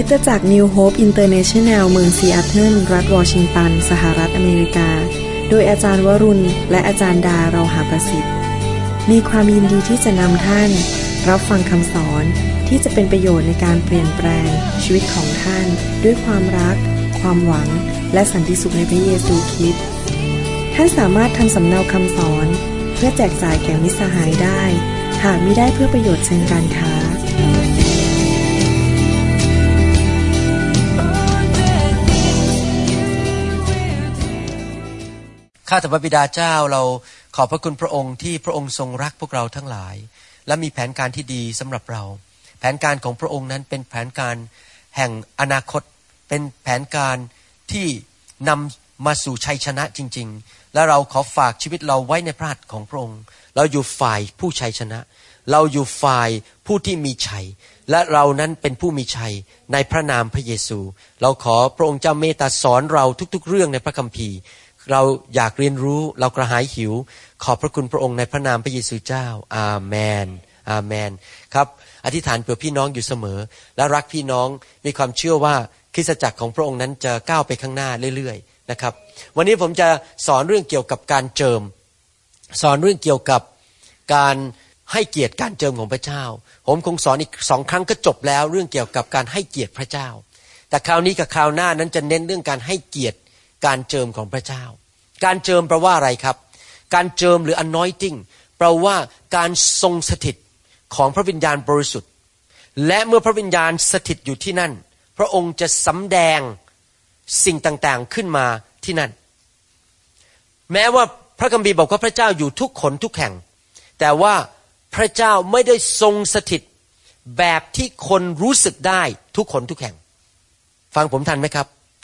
ตจักร New Hope International เมืองซีแอตเทิลรัฐวอชิงตันสหรัฐอเมริกาโดยอาจารย์วรุณและอาจารย์ดาเราหาประสิทธิ์มีความยินดีที่จะนำท่านรับฟังคำสอนที่จะเป็นประโยชน์ในการเปลี่ยนแปลงชีวิตของท่านด้วยความรักความหวังและสันติสุขในพระเยซูคริสต์ท่านสามารถทำสำเนาคำสอนเพื่อแจกจ่ายแก่มิตรสหายได้หากมิได้เพื่อประโยชน์เชิงการค้าข้าแต่พระบิดาเจ้าเราขอบพระคุณพระองค์ที่พระองค์ทรงรักพวกเราทั้งหลายและมีแผนการที่ดีสำหรับเราแผนการของพระองค์นั้นเป็นแผนการแห่งอนาคตเป็นแผนการที่นำมาสู่ชัยชนะจริงๆและเราขอฝากชีวิตเราไว้ในพระหัตถ์ของพระองค์เราอยู่ฝ่ายผู้ชัยชนะเราอยู่ฝ่ายผู้ที่มีชัยและเรานั้นเป็นผู้มีชัยในพระนามพระเยซูเราขอพระองค์เจ้าเมตตาสอนเราทุกๆเรื่องในพระคัมภีร์เราอยากเรียนรู้เรากระหายหิวขอบพระคุณพระองค์ในพระนามพระเยซูเจ้าอาเมนอาเมนครับอธิษฐานเผื่อพี่น้องอยู่เสมอและรักพี่น้องมีความเชื่อว่าคริสตจักรของพระองค์นั้นจะก้าวไปข้างหน้าเรื่อยๆนะครับวันนี้ผมจะสอนเรื่องเกี่ยวกับการเจิมสอนเรื่องเกี่ยวกับการให้เกียรติการเจิมของพระเจ้าผมคงสอนอีก2 ครั้งก็จบแล้วเรื่องเกี่ยวกับการให้เกียรติพระเจ้าแต่คราวนี้กับคราวหน้านั้นจะเน้นเรื่องการให้เกียรติการเจิมของพระเจ้าการเจิมแปลว่าอะไรครับการเจิมหรือ anointing แปลว่าการทรงสถิตของพระวิญญาณบริสุทธิ์และเมื่อพระวิญญาณสถิตอยู่ที่นั่นพระองค์จะสำแดงสิ่งต่างๆขึ้นมาที่นั่นแม้ว่าพระคัมภีร์บอกว่าพระเจ้าอยู่ทุกขนทุกแห่งแต่ว่าพระเจ้าไม่ได้ทรงสถิตแบบที่คนรู้สึกได้ทุกขนทุกแห่งฟังผมทันไหมครับ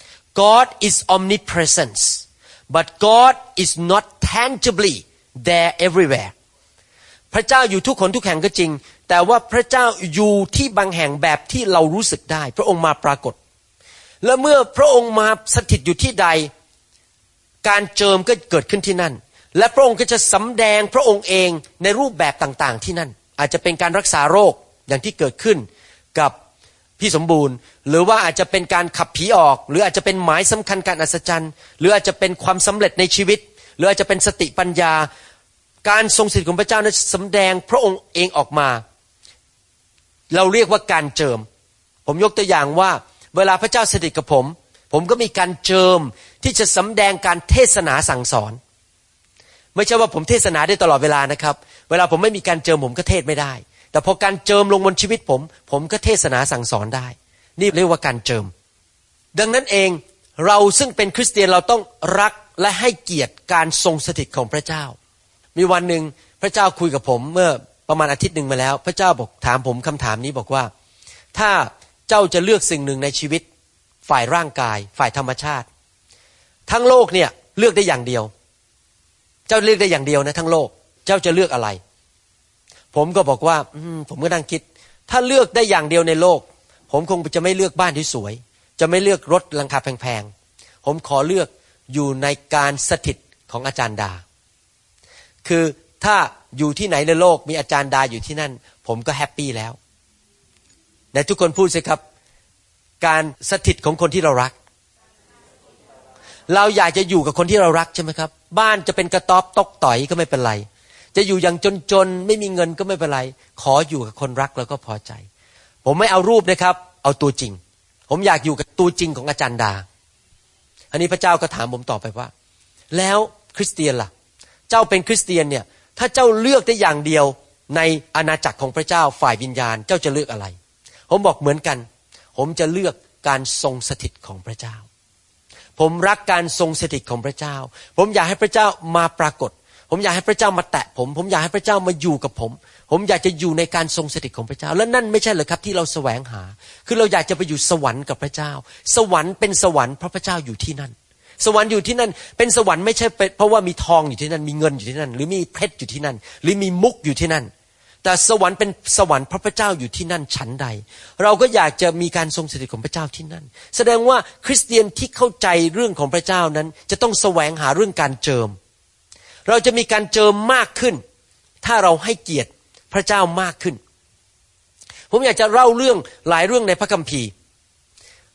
God is omnipresent but God is not tangibly there everywhere พระเจ้าอยู่ทุกขนทุกแห่งก็จริงแต่ว่าพระเจ้าอยู่ที่บางแห่งแบบที่เรารู้สึกได้พระองค์มาปรากฏและเมื่อพระองค์มาสถิตอยู่ที่ใดการเจิมก็เกิดขึ้นที่นั่นและพระองค์ก็จะสำแดงพระองค์เองในรูปแบบต่างๆที่นั่นอาจจะเป็นการรักษาโรคอย่างที่เกิดขึ้นกับพี่สมบูรณ์หรือว่าอาจจะเป็นการขับผีออกหรืออาจจะเป็นหมายสำคัญการอัศจรรย์หรืออาจจะเป็นความสำเร็จในชีวิตหรืออาจจะเป็นสติปัญญาการทรงสถิตของพระเจ้านั้นสำแดงพระองค์เองออกมาเราเรียกว่าการเจิมผมยกตัวอย่างว่าเวลาพระเจ้าสถิตกับผมก็มีการเจิมที่จะสำแดงการเทศนาสั่งสอนไม่ใช่ว่าผมเทศนาได้ตลอดเวลานะครับเวลาผมไม่มีการเจิมผมก็เทศไม่ได้แต่พอการเจิมลงบนชีวิตผมก็เทศนาสั่งสอนได้นี่เรียกว่าการเจิมดังนั้นเองเราซึ่งเป็นคริสเตียนเราต้องรักและให้เกียรติการทรงสถิตของพระเจ้ามีวันหนึ่งพระเจ้าคุยกับผมเมื่อประมาณอาทิตย์นึงมาแล้วพระเจ้าบอกถามผมคำถามนี้บอกว่าถ้าเจ้าจะเลือกสิ่งหนึ่งในชีวิตฝ่ายร่างกายฝ่ายธรรมชาติทั้งโลกเนี่ยเลือกได้อย่างเดียวเจ้าเลือกได้อย่างเดียวนะทั้งโลกเจ้าจะเลือกอะไรผมก็บอกว่าผมก็นั่งคิดถ้าเลือกได้อย่างเดียวในโลกผมคงจะไม่เลือกบ้านที่สวยจะไม่เลือกรถราคาแพงๆผมขอเลือกอยู่ในการสถิตของอาจารย์ดาคือถ้าอยู่ที่ไหนในโลกมีอาจารย์ดาอยู่ที่นั่นผมก็แฮปปี้แล้วแต่ทุกคนพูดสิครับการสถิตของคนที่เรารักเราอยากจะอยู่กับคนที่เรารักใช่ไหมครับบ้านจะเป็นกระต๊อบตกต่อยก็ไม่เป็นไรจะอยู่อย่างจนๆไม่มีเงินก็ไม่เป็นไรขออยู่กับคนรักแล้วก็พอใจผมไม่เอารูปนะครับเอาตัวจริงผมอยากอยู่กับตัวจริงของอาจารย์ดาอันนี้พระเจ้าก็ถามผมต่อไปว่าแล้วคริสเตียนล่ะเจ้าเป็นคริสเตียนเนี่ยถ้าเจ้าเลือกได้อย่างเดียวในอาณาจักรของพระเจ้าฝ่ายวิญญาณเจ้าจะเลือกอะไรผมบอกเหมือนกันผมจะเลือกการทรงสถิตของพระเจ้าผมรักการทรงสถิตของพระเจ้าผมอยากให้พระเจ้ามาปรากฏผมอยากให้พระเจ้ามาแตะผมอยากให้พระเจ้ามาอยู่กับผมอยากจะอยู่ในการทรงสถิตของพระเจ้าและนั่นไม่ใช่เหรอครับที่เราแสวงหาคือเราอยากจะไปอยู่สวรรค์กับพระเจ้าสวรรค์เป็นสวรรค์เพราะพระเจ้าอยู่ที่นั่นสวรรค์อยู่ที่นั่นเป็นสวรรค์ไม่ใช่เพราะว่ามีทองอยู่ที่นั่นมีเงินอยู่ที่นั่นหรือมีเพชรอยู่ที่นั่นหรือมีมุกอยู่ที่นั่นแต่สวรรค์เป็นสวรรค์เพราะพระเจ้าอยู่ที่นั่นฉันใดเราก็อยากจะมีการทรงสถิตของพระเจ้าที่นั่นแสดงว่าคริสเตียนที่เข้าใจเรื่องของพระเจ้านั้นจะต้องแสวงหาเรื่องการเจิมเราจะมีการเจิมมากขึ้นถ้าเราให้เกียรติพระเจ้ามากขึ้นผมอยากจะเล่าเรื่องหลายเรื่องในพระคัมภีร์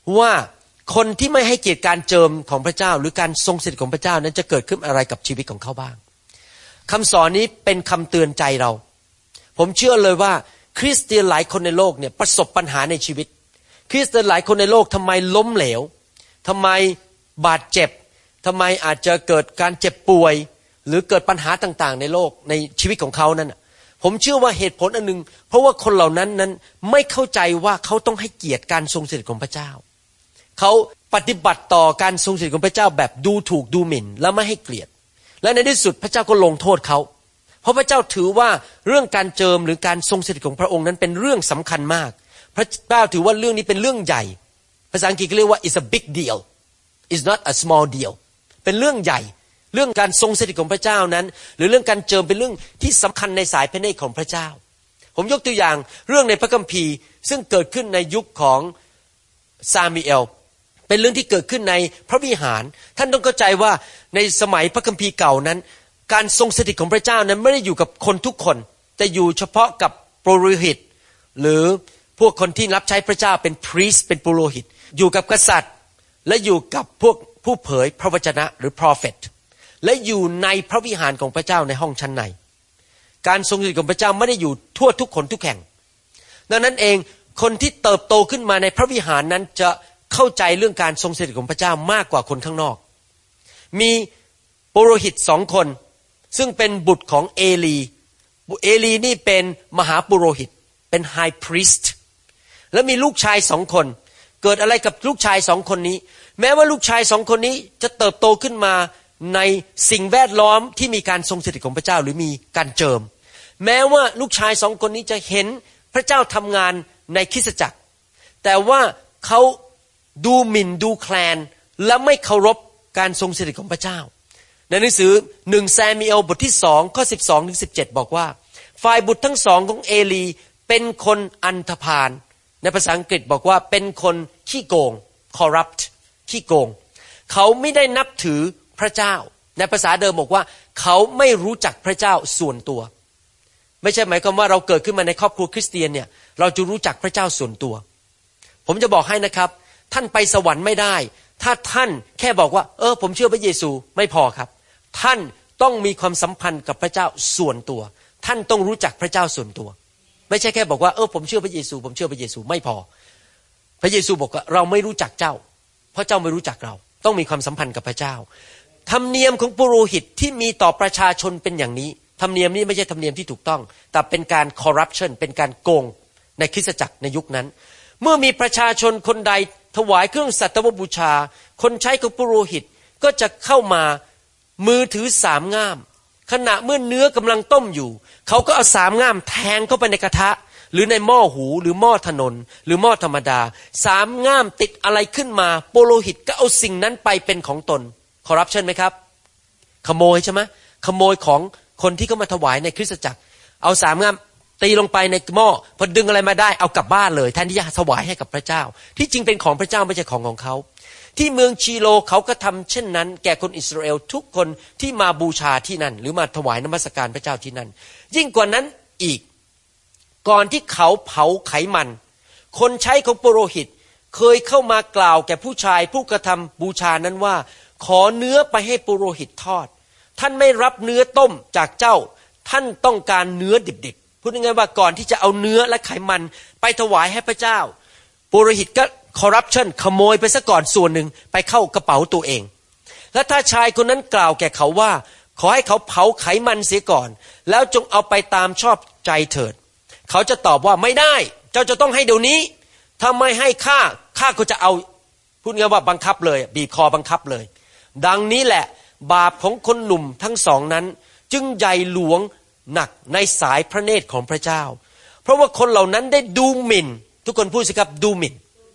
ว่าคนที่ไม่ให้เกียรติการเจิมของพระเจ้าหรือการทรงสถิตของพระเจ้านั้นจะเกิดขึ้นอะไรกับชีวิตของเขาบ้างคำสอนนี้เป็นคำเตือนใจเราผมเชื่อเลยว่าคริสเตียนหลายคนในโลกเนี่ยประสบปัญหาในชีวิตคริสเตียนหลายคนในโลกทำไมล้มเหลวทำไมบาดเจ็บทำไมอาจจะเกิดการเจ็บป่วยหรือเกิดปัญหาต่างๆในโลกในชีวิตของเขานั้นผมเชื่อว่าเหตุผลอันนึงเพราะว่าคนเหล่านั้นไม่เข้าใจว่าเขาต้องให้เกียรติการทรงสถิตของพระเจ้าเขาปฏิบัติต่อการทรงสถิตของพระเจ้าแบบดูถูกดูหมิ่นและไม่ให้เกียรติและในที่สุดพระเจ้าก็ลงโทษเขาเพราะพระเจ้าถือว่าเรื่องการเจิมหรือการทรงสถิตของพระองค์นั้นเป็นเรื่องสำคัญมากพระเจ้าถือว่าเรื่องนี้เป็นเรื่องใหญ่ภาษาอังกฤษเรียกว่า it's a big deal it's not a small deal เป็นเรื่องใหญ่เรื่องการทรงสถิตของพระเจ้านั้นหรือเรื่องการเจิมเป็นเรื่องที่สำคัญในสายพระเนตรของพระเจ้าผมยกตัวอย่างเรื่องในพระคัมภีร์ซึ่งเกิดขึ้นในยุคของซามูเอลเป็นเรื่องที่เกิดขึ้นในพระวิหารท่านต้องเข้าใจว่าในสมัยพระคัมภีร์เก่านั้นการทรงสถิตของพระเจ้านั้นไม่ได้อยู่กับคนทุกคนแต่อยู่เฉพาะกับปุโรหิตหรือพวกคนที่รับใช้พระเจ้าเป็นพรีสต์เป็นปุโรหิตอยู่กับกษัตริย์และอยู่กับพวกผู้เผยพระวจนะหรือ prophet และอยู่ในพระวิหารของพระเจ้าในห้องชั้นในการทรงสถิตของพระเจ้าไม่ได้อยู่ทั่วทุกคนทุกแห่งดังนั้นเองคนที่เติบโตขึ้นมาในพระวิหารนั้นจะเข้าใจเรื่องการทรงสถิตของพระเจ้ามากกว่าคนข้างนอกมีปุโรหิต2 คนซึ่งเป็นบุตรของเอลีนี่เป็นมหาปุโรหิตเป็นไฮพรีสต์แล้วมีลูกชาย2 คนเกิดอะไรกับลูกชาย2 คนนี้แม้ว่าลูกชาย2 คนนี้จะเติบโตขึ้นมาในสิ่งแวดล้อมที่มีการทรงสถิตของพระเจ้าหรือมีการเจิมแม้ว่าลูกชาย2 คนนี้จะเห็นพระเจ้าทำงานในคริสตจักรแต่ว่าเขาดูหมิ่นดูแคลนและไม่เคารพการทรงสถิตของพระเจ้าในหนังสือ1ซามูเอลบทที่2ข้อ12ถึง17บอกว่าฝ่ายบุตรทั้ง2ของเอลีเป็นคนอันธพาลในภาษาอังกฤษบอกว่าเป็นคนขี้โกง corrupt ขี้โกงเขาไม่ได้นับถือพระเจ้าในภาษาเดิมบอกว่าเขาไม่รู้จักพระเจ้าส่วนตัวไม่ใช่หมายความว่าเราเกิดขึ้นมาในครอบครัวคริสเตียนเนี่ยเราจะรู้จักพระเจ้าส่วนตัวผมจะบอกให้นะครับท่านไปสวรรค์ไม่ได้ถ้าท่านแค่บอกว่าผมเชื่อพระเยซูไม่พอครับท่านต้องมีความสัมพันธ์กับพระเจ้าส่วนตัวท่านต้องรู้จักพระเจ้าส่วนตัวไม่ใช่แค่บอกว่าผมเชื่อพระเยซูผมเชื่อพระเยซูไม่พอพระเยซูบอกว่าเราไม่รู้จักเจ้าเพราะเจ้าไม่รู้จักเราต้องมีความสัมพันธ์กับพระเจ้าธรรมเนียมของปุโรหิตที่มีต่อประชาชนเป็นอย่างนี้ธรรมเนียมนี้ไม่ใช่ธรรมเนียมที่ถูกต้องแต่เป็นการคอร์รัปชันเป็นการโกงในคริสตจักรในยุคนั้นเมื่อมีประชาชนคนใดถวายเครื่องสัตวบูชาคนใช้ของปุโรหิตก็จะเข้ามามือถือ3 ง่ามขณะเมื่อเนื้อกำลังต้มอยู่เขาก็เอา3 ง่ามแทงเข้าไปในกระทะหรือในหม้อหูหรือหม้อถนนหรือหม้อธรรมดา3 ง่ามติดอะไรขึ้นมาปุโรหิตก็เอาสิ่งนั้นไปเป็นของตนคอร์รัปชันไหมครับขโมยใช่ไหมขโมยของคนที่เขามาถวายในคริสตจักรเอา3 ง่ามตีลงไปในหม้อพอดึงอะไรมาได้เอากลับบ้านเลยแทนที่จะถวายให้กับพระเจ้าที่จริงเป็นของพระเจ้าไม่ใช่ของเขาที่เมืองชีโลเขาก็ทำเช่นนั้นแก่คนอิสราเอลทุกคนที่มาบูชาที่นั่นหรือมาถวายนมัสการพระเจ้าที่นั่นยิ่งกว่านั้นอีกก่อนที่เขาเผาไขมันคนใช้ของปุโรหิตเคยเข้ามากล่าวแก่ผู้ชายผู้กระทำบูชานั้นว่าขอเนื้อไปให้ปุโรหิตทอดท่านไม่รับเนื้อต้มจากเจ้าท่านต้องการเนื้อดิบๆพูดง่ายๆว่าก่อนที่จะเอาเนื้อและไขมันไปถวายให้พระเจ้าปุโรหิตก็คอร์รัปชันขโมยไปซะก่อนส่วนหนึ่งไปเข้ากระเป๋าตัวเองและถ้าชายคนนั้นกล่าวแก่เขาว่าขอให้เขาเผาไขมันเสียก่อนแล้วจงเอาไปตามชอบใจเถิดเขาจะตอบว่าไม่ได้เจ้าจะต้องให้เดี๋ยวนี้ถ้าไม่ให้ข้าก็จะเอาพูดง่ายว่าบังคับเลยบีบคอบังคับเลยดังนี้แหละบาปของคนหนุ่มทั้ง2นั้นจึงใหญ่หลวงหนักในสายพระเนตรของพระเจ้าเพราะว่าคนเหล่านั้นได้ดูหมิ่นทุกคนพูดสิครับดูหมิ่น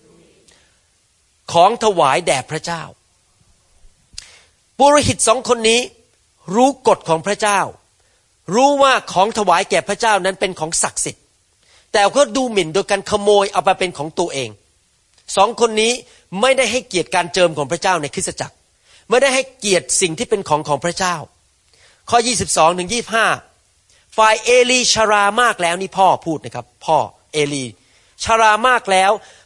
ของถวายแด่พระเจ้าปุโรหิต2 คนนี้รู้กฎของพระเจ้ารู้ว่าของถวายแก่พระเจ้านั้นเป็นของศักดิ์สิทธิ์แต่ก็ดูหมิ่นโดยการขโมยเอาไปเป็นของตัวเอง2 คนนี้ไม่ได้ให้เกียรติการเจิมของพระเจ้าในคริสตจักรไม่ได้ให้เกียรติสิ่งที่เป็นของพระเจ้าข้อ22ถึง25ฝ่ายเอลีชรามากแล้วนี่พ่อพูดนะครับพ่อเอลีชรามากแล้ว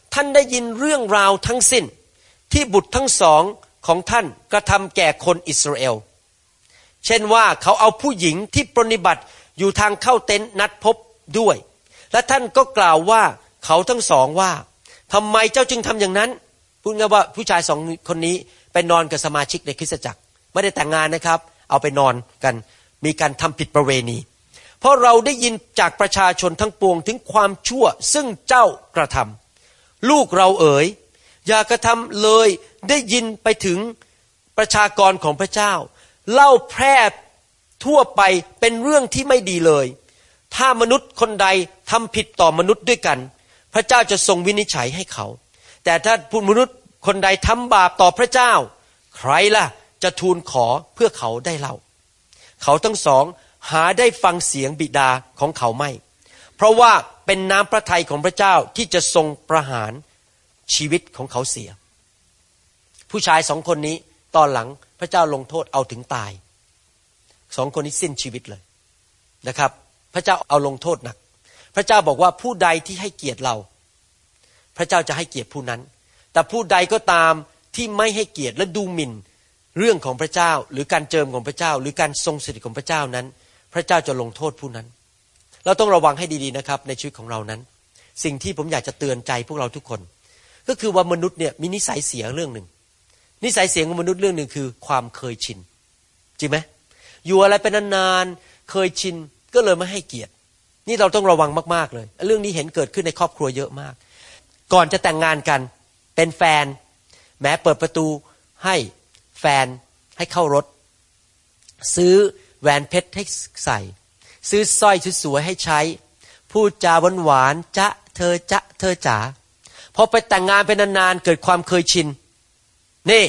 ท่านได้ยินเรื่องราวทั้งสิ้นที่บุตรทั้งสองของท่านกระทำแก่คนอิสราเอลเช่นว่าเขาเอาผู้หญิงที่ปรนนิบัติอยู่ทางเข้าเต็นท์นัดพบด้วยและท่านก็กล่าวว่าเขาทั้งสองว่าทำไมเจ้าจึงทำอย่างนั้นพูดง่ายว่าผู้ชายสองคนนี้ไปนอนกับสมาชิกในคริสตจักรไม่ได้แต่งงานนะครับเอาไปนอนกันมีการทำผิดประเวณีเพราะเราได้ยินจากประชาชนทั้งปวงถึงความชั่วซึ่งเจ้ากระทำลูกเราเอ๋ยอย่ากระทำเลยได้ยินไปถึงประชากรของพระเจ้าเล่าแพร่ทั่วไปเป็นเรื่องที่ไม่ดีเลยถ้ามนุษย์คนใดทำผิดต่อมนุษย์ด้วยกันพระเจ้าจะทรงวินิจฉัยให้เขาแต่ถ้าผู้มนุษย์คนใดทำบาปต่อพระเจ้าใครล่ะจะทูลขอเพื่อเขาได้เล่าเขาทั้งสองหาได้ฟังเสียงบิดาของเขาไม่เพราะว่าเป็นน้ำพระทัยของพระเจ้าที่จะทรงประหารชีวิตของเขาเสียผู้ชายสองคนนี้ตอนหลังพระเจ้าลงโทษเอาถึงตายสองคนนี้สิ้นชีวิตเลยนะครับพระเจ้าเอาลงโทษหนักพระเจ้าบอกว่าผู้ใดที่ให้เกียรติเราพระเจ้าจะให้เกียรติผู้นั้นแต่ผู้ใดก็ตามที่ไม่ให้เกียรติและดูหมิ่นเรื่องของพระเจ้าหรือการเจิมของพระเจ้าหรือการทรงสถิตของพระเจ้านั้นพระเจ้าจะลงโทษผู้นั้นเราต้องระวังให้ดีๆนะครับในชีวิตของเรานั้นสิ่งที่ผมอยากจะเตือนใจพวกเราทุกคนก็คือว่ามนุษย์เนี่ยมีนิสัยเสียเรื่องหนึ่งนิสัยเสียของมนุษย์เรื่องหนึ่งคือความเคยชินจริงไหมอยู่อะไรเป็นนานๆเคยชินก็เลยไม่ให้เกียรตินี่เราต้องระวังมากๆเลยเรื่องนี้เห็นเกิดขึ้นในครอบครัวเยอะมากก่อนจะแต่งงานกันเป็นแฟนแม้เปิดประตูให้แฟนให้เข้ารถซื้อแหวนเพชรให้ใส่ซื้อสร้อยสวยๆให้ใช้พูดจาหวานๆจ๊ะเธอจ๊ะเธอจ๋าพอไปแต่งงานเป็นนานๆเกิดความเคยชินนี่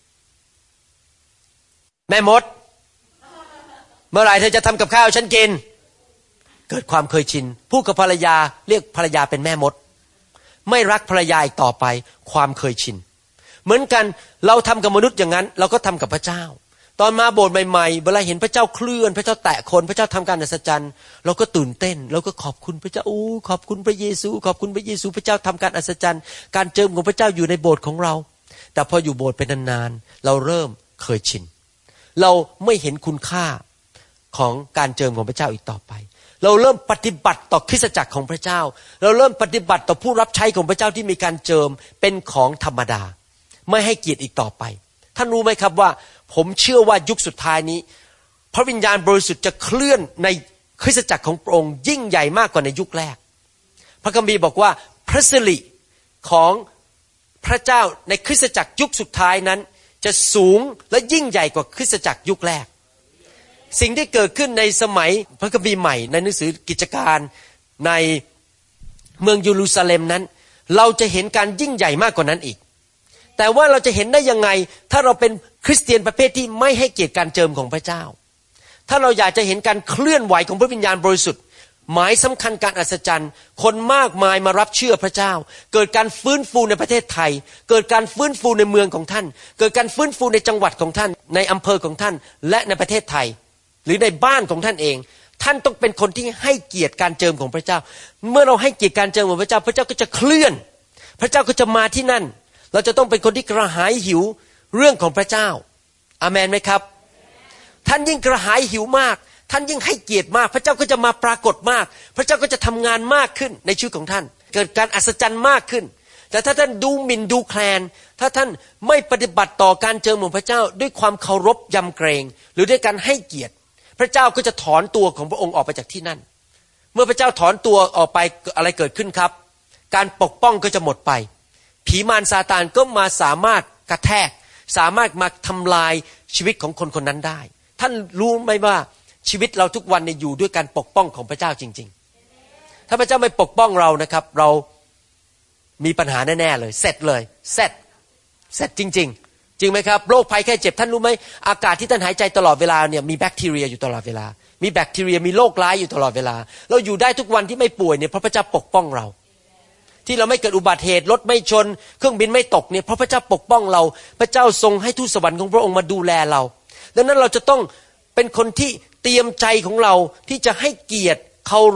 แม่มดเมื่อไหร่เธอจะทำกับข้าวฉันกินเกิดความเคยชินพูดกับภรรยาเรียกภรรยาเป็นแม่มดไม่รักภรรยาอีกต่อไปความเคยชินเหมือนกันเราทำกับมนุษย์อย่างนั้นเราก็ทำกับพระเจ้าตอนมาโบสถ์ใหม่ๆเวลาเห็นพระเจ้าเคลื่อนพระเจ้าแตะคนพระเจ้าทำการอัศจรรย์เราก็ตื่นเต้นเราก็ขอบคุณพระเจ้าขอบคุณพระเยซูขอบคุณพระเยซูพระเจ้าทำการอัศจรรย์การเจิมของพระเจ้าอยู่ในโบสถ์ของเราแต่พออยู่โบสถ์เป็นนานๆเราเริ่มเคยชินเราไม่เห็นคุณค่าของการเจิมของพระเจ้าอีกต่อไปเราเริ่มปฏิบัติต่อคริสตจักรของพระเจ้าเราเริ่มปฏิบัติต่อผู้รับใช้ของพระเจ้าที่มีการเจิมเป็นของธรรมดาไม่ให้เกียรติอีกต่อไปท่านรู้ไหมครับว่าผมเชื่อว่ายุคสุดท้ายนี้พระวิญญาณบริสุทธิ์จะเคลื่อนในคริสตจักรของพระองค์ยิ่งใหญ่มากกว่าในยุคแรกพระคัมภีร์บอกว่าพระสิริของพระเจ้าในคริสตจักรยุคสุดท้ายนั้นจะสูงและยิ่งใหญ่กว่าคริสตจักรยุคแรกสิ่งที่เกิดขึ้นในสมัยพระคัมภีร์ใหม่ในหนังสือกิจการในเมืองเยรูซาเล็มนั้นเราจะเห็นการยิ่งใหญ่มากกว่านั้นอีกแต่ว่าเราจะเห็นได้ยังไงถ้าเราเป็นคริสเตียนประเภทที่ไม่ให้เกียรติการเจิมของพระเจ้าถ้าเราอยากจะเห็นการเคลื่อนไหวของพระวิญญาณบริสุทธิ์หมายสำคัญการอัศจรรย์คนมากมายมารับเชื่อพระเจ้าเกิดการฟื้นฟูในประเทศไทยเกิดการฟื้นฟูในเมืองของท่านเกิดการฟื้นฟูในจังหวัดของท่านในอำเภอของท่านและในประเทศไทยหรือในบ้านของท่านเองท่านต้องเป็นคนที่ให้เกียรติการเจิมของพระเจ้าเมื่อเราให้เกียรติการเจิมของพระเจ้าพระเจ้าก็จะเคลื่อนพระเจ้าก็จะมาที่นั่นเราจะต้องเป็นคนที่กระหายหิวเรื่องของพระเจ้าอาเมนไหมครับท่านยิ่งกระหายหิวมากท่านยิ่งให้เกียรติมากพระเจ้าก็จะมาปรากฏมากพระเจ้าก็จะทำงานมากขึ้นในชีวิตของท่านเกิดการอัศจรรย์มากขึ้นแต่ถ้าท่านดูหมิ่นดูแคลนถ้าท่านไม่ปฏิบัติต่อการเจิมของพระเจ้าด้วยความเคารพยำเกรงหรือด้วยการให้เกียรติพระเจ้าก็จะถอนตัวของพระองค์ออกไปจากที่นั่นเมื่อพระเจ้าถอนตัวออกไปอะไรเกิดขึ้นครับการปกป้องก็จะหมดไปผีมารซาตานก็มาสามารถกระแทกสามารถมาทำลายชีวิตของคนคนนั้นได้ท่านรู้ไหมว่าชีวิตเราทุกวันเนี่ยอยู่ด้วยการปกป้องของพระเจ้าจริงๆถ้าพระเจ้าไม่ปกป้องเรานะครับเรามีปัญหาแน่ๆเลยเสร็จเลยเสร็จจริงๆจริงไหมครับโรคภัยแค่เจ็บท่านรู้ไหมอากาศที่ท่านหายใจตลอดเวลาเนี่ยมีแบคทีเรียอยู่ตลอดเวลามีแบคทีเรียมีโรคร้ายอยู่ตลอดเวลาเราอยู่ได้ทุกวันที่ไม่ป่วยเนี่ยเพราะพระเจ้าปกป้องเราที่เราไม่เกิดอุบัติเหตุรถไม่ชนเครื่องบินไม่ตกเนี่ยเพราะพระเจ้าปกป้องเราพระเจ้าทรงให้ทูตสวรรค์ของพระองค์มาดูแลเราดังนั้นเราจะต้องเป็นคนที่เตรียมใจของเราที่จะให้เกียรติเคารพ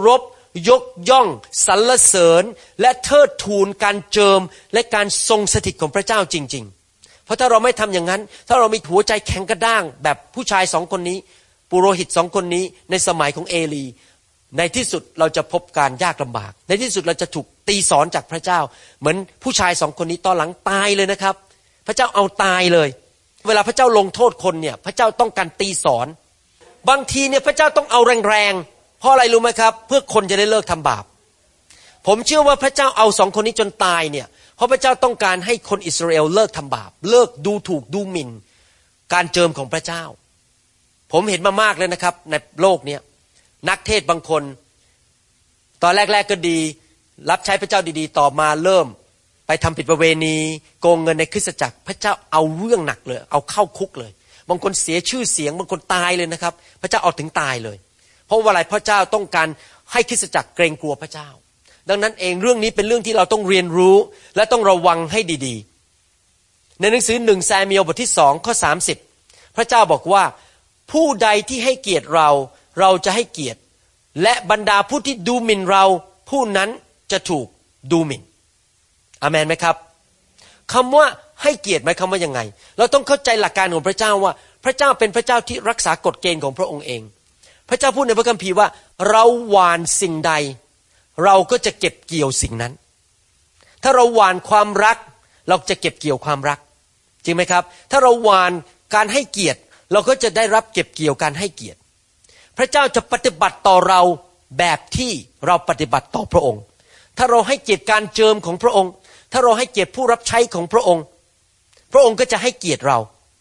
ยกย่องสรรเสริญและเทิดทูนการเจิมและการทรงสถิตของพระเจ้าจริงๆเพราะถ้าเราไม่ทำอย่างนั้นถ้าเรามีหัวใจแข็งกระด้างแบบผู้ชาย2 คนนี้ปุโรหิต2 คนนี้ในสมัยของเอลีในที่สุดเราจะพบการยากลำบากในที่สุดเราจะถูกตีสอนจากพระเจ้าเหมือนผู้ชาย2 คนนี้ตอนหลังตายเลยนะครับพระเจ้าเอาตายเลยเวลาพระเจ้าลงโทษคนเนี่ยพระเจ้าต้องการตีสอนบางทีเนี่ยพระเจ้าต้องเอาแรงๆเพราะอะไรรู้ไหมครับเพื่อคนจะได้เลิกทำบาปผมเชื่อว่าพระเจ้าเอา2 คนนี้จนตายเนี่ยเพราะพระเจ้าต้องการให้คนอิสราเอลเลิกทำบาปเลิกดูถูกดูหมิ่นการเจิมของพระเจ้าผมเห็นมามากเลยนะครับในโลกนี้นักเทศบางคนตอนแรกๆก็ดีรับใช้พระเจ้าดีๆต่อมาเริ่มไปทำผิดประเวณีโกงเงินในคริสตจักรพระเจ้าเอาเรื่องหนักเลยเอาเข้าคุกเลยบางคนเสียชื่อเสียงบางคนตายเลยนะครับพระเจ้าเอาถึงตายเลยเพราะว่าอะไรพระเจ้าต้องการให้คริสตจักรเกรงกลัวพระเจ้าดังนั้นเองเรื่องนี้เป็นเรื่องที่เราต้องเรียนรู้และต้องระวังให้ดีๆในหนังสือ1 ซามูเอลบทที่2 ข้อ 30พระเจ้าบอกว่าผู้ใดที่ให้เกียรติเราจะให้เกียรติและบรรดาผู้ที่ดูหมิ่นเราผู้นั้นจะถูกดูหมิ่นอาเมนไหมครับคำว่าให้เกียรติหมายความว่ายังไงเราต้องเข้าใจหลักการของพระเจ้าว่าพระเจ้าเป็นพระเจ้าที่รักษากฎเกณฑ์ของพระองค์เองพระเจ้าพูดในพระคัมภีร์ว่าเราหว่านสิ่งใดเราก็จะเก็บเกี่ยวสิ่งนั้นถ้าเราหว่านความรักเราจะเก็บเกี่ยวความรักจริงไหมครับถ้าเราหว่านการให้เกียรติเราก็จะได้รับเก็บเกี่ยวการให้เกียรติพระเจ้าจะปฏิบัติต่อเราแบบที่เราปฏิบัติต่อพระองค์ถ้าเราให้เกียรติการเจิมของพระองค์ถ้าเราให้เกียรติผู้รับใช้ของพระองค์พระองค์ก็จะให้เกียรติเรา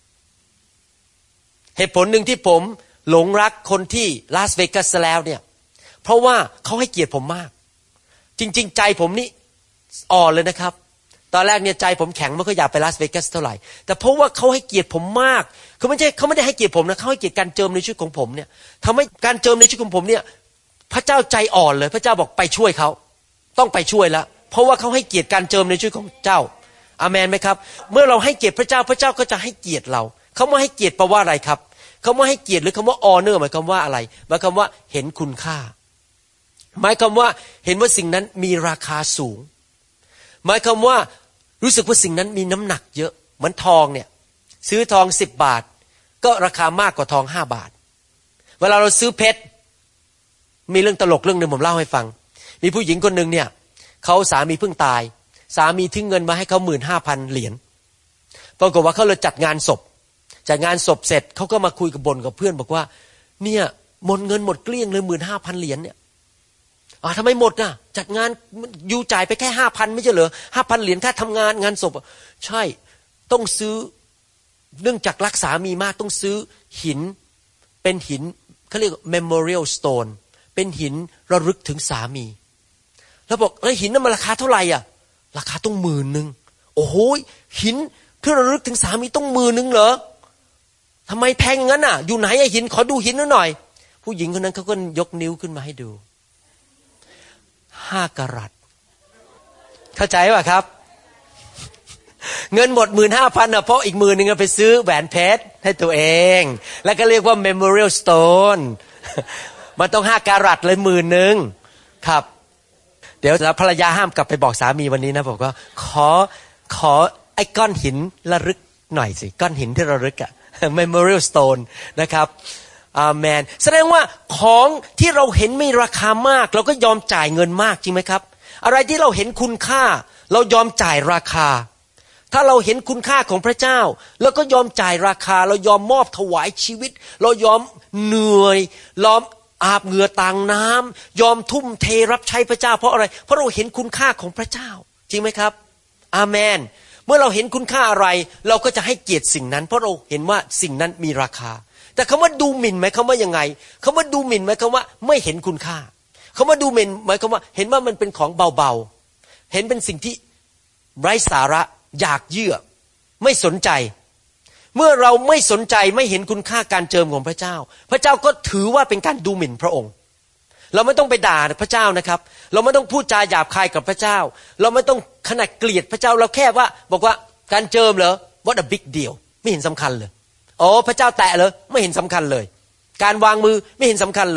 เหตุผลหนึ่งที่ผมหลงรักคนที่ลาสเวกัสแล้วเนี่ยเพราะว่าเขาให้เกียรติผมมากจริงๆใจผมนี่อ่อนเลยนะครับตอนแรกเนี่ยใจผมแข็งไม่ค่อยอยากไปลาสเวกัสเท่าไหร่แต่เพราะว่าเขาให้เกียรติผมมากเขาไม่ได้ให้เกียรติผมนะเขาให้เกียรติการเจิมในชีวิตของผมเนี่ยทำให้การเจิมในชีวิตของผมเนี่ยพระเจ้าใจอ่อนเลยพระเจ้าบอกไปช่วยเขาต้องไปช่วยแล้วเพราะว่าเขาให้เกียรติการเจิมในชีวิตของเจ้าอาเมนไหมครับเมื่อเราให้เกียรติพระเจ้าพระเจ้าก็จะให้เกียรติเราเขามาให้เกียรติแปลว่าอะไรครับเขามาให้เกียรติหรือคำว่า honor หมายความว่าอะไรหมายความว่าเห็นคุณค่าหมายความว่าเห็นว่าสิ่งนั้นมีราคาสูงหมายความว่ารู้สึกว่าสิ่งนั้นมีน้ำหนักเยอะเหมือนทองเนี่ยซื้อทอง10 บาทก็ราคามากกว่าทอง5 บาทเวลาเราซื้อเพชรมีเรื่องตลกเรื่องนึงผมเล่าให้ฟังมีผู้หญิงคนนึงเนี่ยเขาสามีเพิ่งตายสามีทิ้งเงินมาให้เขา 15,000 เหรียญปรากฏว่าเขาเลยจัดงานศพเสร็จเขาก็มาคุยกับบ่นกับเพื่อนบอกว่าเนี่ยหมดเงินหมดเกลี้ยงเลย 15,000 เหรียญเนี่ยทำไมหมดน่ะจัดงานอยู่จ่ายไปแค่ 5,000 ไม่ใช่เหรอ 5,000 เหรียญค่าทำงานศพใช่ต้องซื้อเนื่องจากรักสามีมากต้องซื้อหินเป็นหินเขาเรียก memorial stone เป็นหินระลึกถึงสามีแล้วบอกแล้วหินนั้นมันราคาเท่าไหร่อ่ะราคาต้อง10,000โอ้โหหินเพื่อระลึกถึงสามีต้อง10,000เหรอทำไมแพงงั้นน่ะอยู่ไหนไอ้หินขอดูหินหน่อยผู้หญิงคนนั้นเขาก็ยกนิ้วขึ้นมาให้ดู5 กะรัตเข้าใจป่ะครับเงินหมด 15,000 น่ะเพราะอีก10,000นึงไปซื้อแหวนเพชรให้ตัวเองแล้วก็เรียกว่า memorial stone มันต้อง5 กะรัตเลย10,000นึงครับเดี๋ยวภรรยาห้ามกลับไปบอกสามีวันนี้นะบอกว่าขอไอ้ก้อนหินระลึกหน่อยสิก้อนหินที่ระลึกอะ memorial stone นะครับอาเมนแสดงว่าของที่เราเห็นมีราคามากเราก็ยอมจ่ายเงินมากจริงไหมครับอะไรที่เราเห็นคุณค่าเรายอมจ่ายราคาถ้าเราเห็นคุณค่าของพระเจ้าแล้วก็ยอมจ่ายราคาเรายอมมอบถวายชีวิตเรายอมเหนื่อยยอมอาบเหงื่อต่างน้ำยอมทุ่มเทรับใช้พระเจ้าเพราะอะไรเพราะเราเห็นคุณค่าของพระเจ้าจริงไหมครับอาเมนเมื่อเราเห็นคุณค่าอะไรเราก็จะให้เกียรติสิ่งนั้นเพราะเราเห็นว่าสิ่งนั้นมีราคาแต่คำว่าดูหมิ่นหมายความว่ายังไงคำว่าดูหมิ่นหมายความว่าไม่เห็นคุณค่าคำว่าดูหมิ่นหมายความว่าเห็นว่ามันเป็นของเบาๆเห็นเป็นสิ่งที่ไร้สาระอยากเยื่อไม่สนใจเมื่อเราไม่สนใจไม่เห็นคุณค่าการเจิมของพระเจ้าพระเจ้าก็ถือว่าเป็นการดูหมิ่นพระองค์เราไม่ต้องไปด่าพระเจ้านะครับเราไม่ต้องพูดจาหยาบคายกับพระเจ้าเราไม่ต้องขนาดเกลียดพระเจ้าเราแค่ว่าบอกว่าการเจิมเหรอ what a big deal ไม่เห็นสำคัญเลยพระเจ้าแตะเลยไม่เห็นสำคัญเลยการวางมือไม่เห็นสำคัญเลย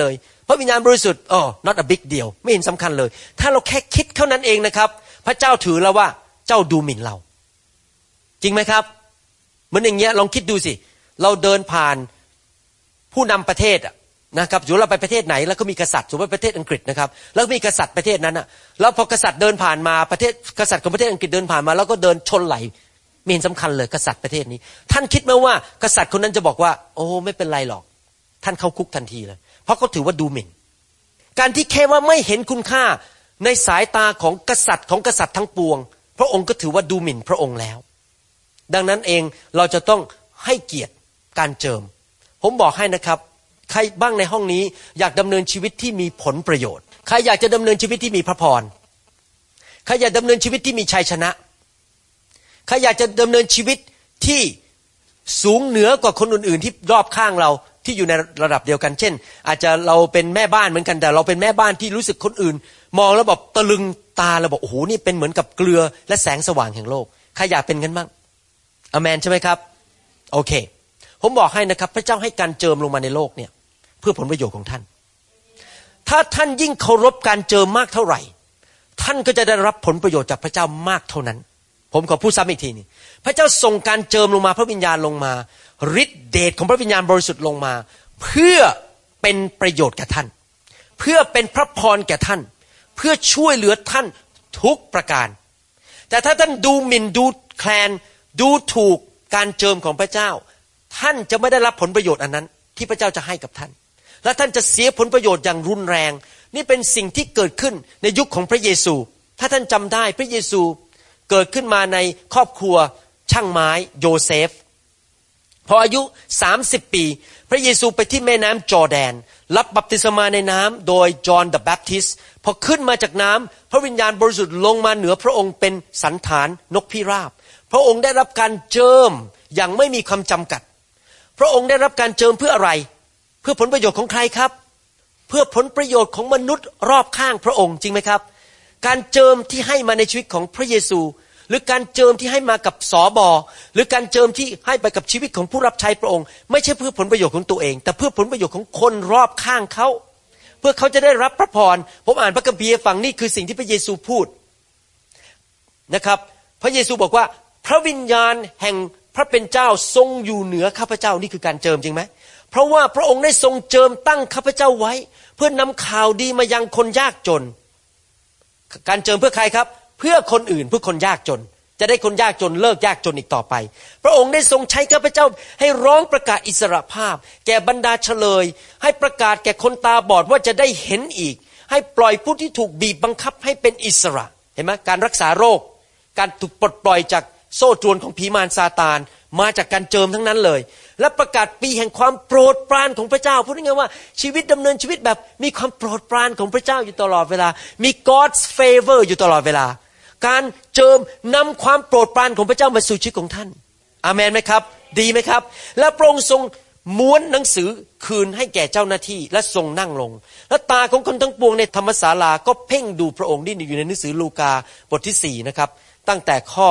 พระวิญญาณบริสุทธิ์not a big deal ไม่เห็นสำคัญเลยถ้าเราแค่คิดเท่านั้นเองนะครับพระเจ้าถือแล้วว่าเจ้าดูหมิ่นเราจริงไหมครับเหมือนอย่างเงี้ยลองคิดดูสิเราเดินผ่านผู้นำประเทศนะครับอยู่เราไปประเทศไหนแล้วก็มีกษัตริย์สมมติประเทศอังกฤษนะครับแล้วมีกษัตริย์ประเทศนั้นแล้วพอกษัตริย์เดินผ่านมาประเทศกษัตริย์ของประเทศอังกฤษเดินผ่านมาแล้วก็เดินชนไหลไม่เห็นสำคัญเลยกษัตริย์ประเทศนี้ท่านคิดไหมว่ากษัตริย์คนนั้นจะบอกว่าโอ้ไม่เป็นไรหรอกท่านเข้าคุกทันทีเลยเพราะเขาถือว่าดูหมิ่นการที่แค่ว่าไม่เห็นคุณค่าในสายตาของกษัตริย์ทั้งปวงพระองค์ก็ถือว่าดูหมิ่นพระองค์แล้วดังนั้นเองเราจะต้องให้เกียรติการเจิมผมบอกให้นะครับใครบ้างในห้องนี้อยากดำเนินชีวิตที่มีผลประโยชน์ใครอยากจะดำเนินชีวิตที่มีพระพรใครอยากดำเนินชีวิตที่มีชัยชนะใครอยากจะดำเนินชีวิตที่สูงเหนือกว่าคนอื่นๆที่รอบข้างเราที่อยู่ในระดับเดียวกันเช่นอาจจะเราเป็นแม่บ้านเหมือนกันแต่เราเป็นแม่บ้านที่รู้สึกคนอื่นมองแล้วแบบตะลึงตาแล้วบอกโอ้โหนี่เป็นเหมือนกับเกลือและแสงสว่างแห่งโลกใครอยากเป็นกันบ้างอาเมนใช่ไหมครับโอเคผมบอกให้นะครับพระเจ้าให้การเจิมลงมาในโลกเนี่ยเพื่อผลประโยชน์ของท่านถ้าท่านยิ่งเคารพการเจิมมากเท่าไหร่ท่านก็จะได้รับผลประโยชน์จากพระเจ้ามากเท่านั้นผมขอพูดซ้ำอีกทีนึงพระเจ้าส่งการเจิมลงมาพระวิญญาณลงมาฤทธิ์เดชของพระวิญญาณบริสุทธิ์ลงมาเพื่อเป็นประโยชน์แก่ท่านเพื่อเป็นพระพรแก่ท่านเพื่อช่วยเหลือท่านทุกประการแต่ถ้าท่านดูหมิ่นดูแคลนดูถูกการเจิมของพระเจ้าท่านจะไม่ได้รับผลประโยชน์อันนั้นที่พระเจ้าจะให้กับท่านและท่านจะเสียผลประโยชน์อย่างรุนแรงนี่เป็นสิ่งที่เกิดขึ้นในยุคของพระเยซูถ้าท่านจำได้พระเยซูเกิดขึ้นมาในครอบครัวช่างไม้โยเซฟพออายุ30ปีพระเยซูไปที่แม่น้ำจอร์แดนรับบัพติศมาในน้ำโดยจอห์นเดอะแบปทิสต์พอขึ้นมาจากน้ำพระวิญญาณบริสุทธิ์ลงมาเหนือพระองค์เป็นสันฐานนกพิราบพระองค์ได้รับการเจิมอย่างไม่มีความจำกัดพระองค์ได้รับการเจิมเพื่ออะไรเพื่อผลประโยชน์ของใครครับเพื่อผลประโยชน์ของมนุษย์รอบข้างพระองค์จริงไหมครับการเจิมที่ให้มาในชีวิตของพระเยซูหรือการเจิมที่ให้มากับสบหรือการเจิมที่ให้ไปกับชีวิตของผู้รับใช้พระองค์ไม่ใช่เพื่อผลประโยชน์ของตัวเองแต่เพื่อผลประโยชน์ของคนรอบข้างเขาเพื่อเขาจะได้รับพระพรผมอ่านพระคัมภีร์ฟังนี่คือสิ่งที่พระเยซูพูดนะครับพระเยซูบอกว่าพระวิญญาณแห่งพระเป็นเจ้าทรงอยู่เหนือข้าพเจ้านี่คือการเจิมจริงไหมเพราะว่าพระองค์ได้ทรงเจิมตั้งข้าพเจ้าไว้เพื่อนำข่าวดีมายังคนยากจนการเจิมเพื่อใครครับเพื่อคนอื่นเพื่อคนยากจนจะได้คนยากจนเลิกยากจนอีกต่อไปพระองค์ได้ทรงใช้ข้าพเจ้าให้ร้องประกาศอิสรภาพแก่บรรดาเฉลยให้ประกาศแก่คนตาบอดว่าจะได้เห็นอีกให้ปล่อยผู้ที่ถูกบีบบังคับให้เป็นอิสระเห็นไหมการรักษาโรคการถูกปลดปล่อยจากโซ่ตรวนของผีมารซาตานมาจากการเจิมทั้งนั้นเลยและประกาศปีแห่งความโปรดปรานของพระเจ้าพูดง่ายๆว่าชีวิตดำเนินชีวิตแบบมีความโปรดปรานของพระเจ้าอยู่ตลอดเวลามี God's favor อยู่ตลอดเวลาการเจิมนำความโปรดปรานของพระเจ้ามาสู่ชีวิตของท่านอาเมนไหมครับดีไหมครับและพระองค์ทรงม้วนหนังสือคืนให้แก่เจ้าหน้าที่และทรงนั่งลงและตาของคนทั้งปวงในธรรมศาลาก็เพ่งดูพระองค์ที่อยู่ในหนังสือลูกาบทที่4นะครับตั้งแต่ข้อ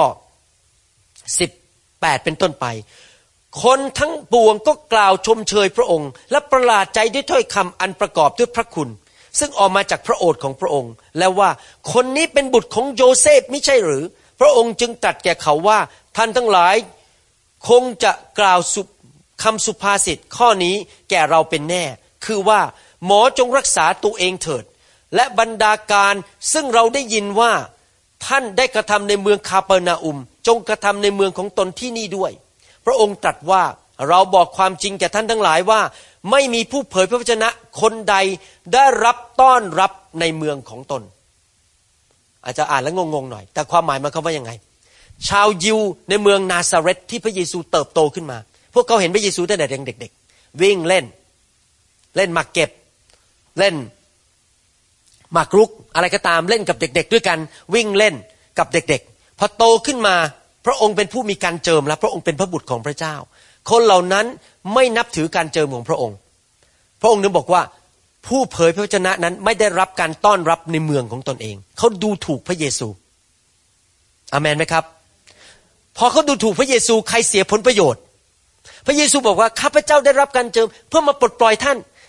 18เป็นต้นไปคนทั้งปวงก็กล่าวชมเชยพระองค์และประหลาดใจด้วยถ้อยคำอันประกอบด้วยพระคุณซึ่งออกมาจากพระโอษฐ์ของพระองค์และว่าคนนี้เป็นบุตรของโยเซฟมิใช่หรือพระองค์จึงตรัสแก่เขาว่าท่านทั้งหลายคงจะกล่าวคำสุภาษิตข้อนี้แก่เราเป็นแน่คือว่าหมอจงรักษาตัวเองเถิดและบรรดาการซึ่งเราได้ยินว่าท่านได้กระทำในเมืองคาเปอร์นาอุมจงกระทำในเมืองของตนที่นี่ด้วยพระองค์ตรัสว่าเราบอกความจริงแก่ท่านทั้งหลายว่าไม่มีผู้เผยพระวจนะคนใดได้รับต้อนรับในเมืองของตนอาจจะอ่านแล้วงงๆหน่อยแต่ความหมายมันเขาว่ายังไงชาวยิวในเมืองนาซาเรตที่พระเยซูเติบโตขึ้นมาพวกเขาเห็นพระเยซูตั้งแต่ยังเด็กๆวิ่งเล่นหมากเก็บเล่นหมากรุกอะไรก็ตามเล่นกับเด็กๆด้วยกันวิ่งเล่นกับเด็กๆพอโตขึ้นมาพระองค์เป็นผู้มีการเจิมและพระองค์เป็นพระบุตรของพระเจ้าคนเหล่านั้นไม่นับถือการเจิมของพระองค์พระองค์นึกบอกว่าผู้เผยพระวจนะนั้นไม่ได้รับการต้อนรับในเมืองของตนเองเขาดูถูกพระเยซูอาเมนไหมครับพอเขาดูถูกพระเยซูใครเสียผลประโยชน์พระเยซูบอกว่าข้าพเจ้าได้รับการเจิมเพื่อมาปลดปล่อยท่าน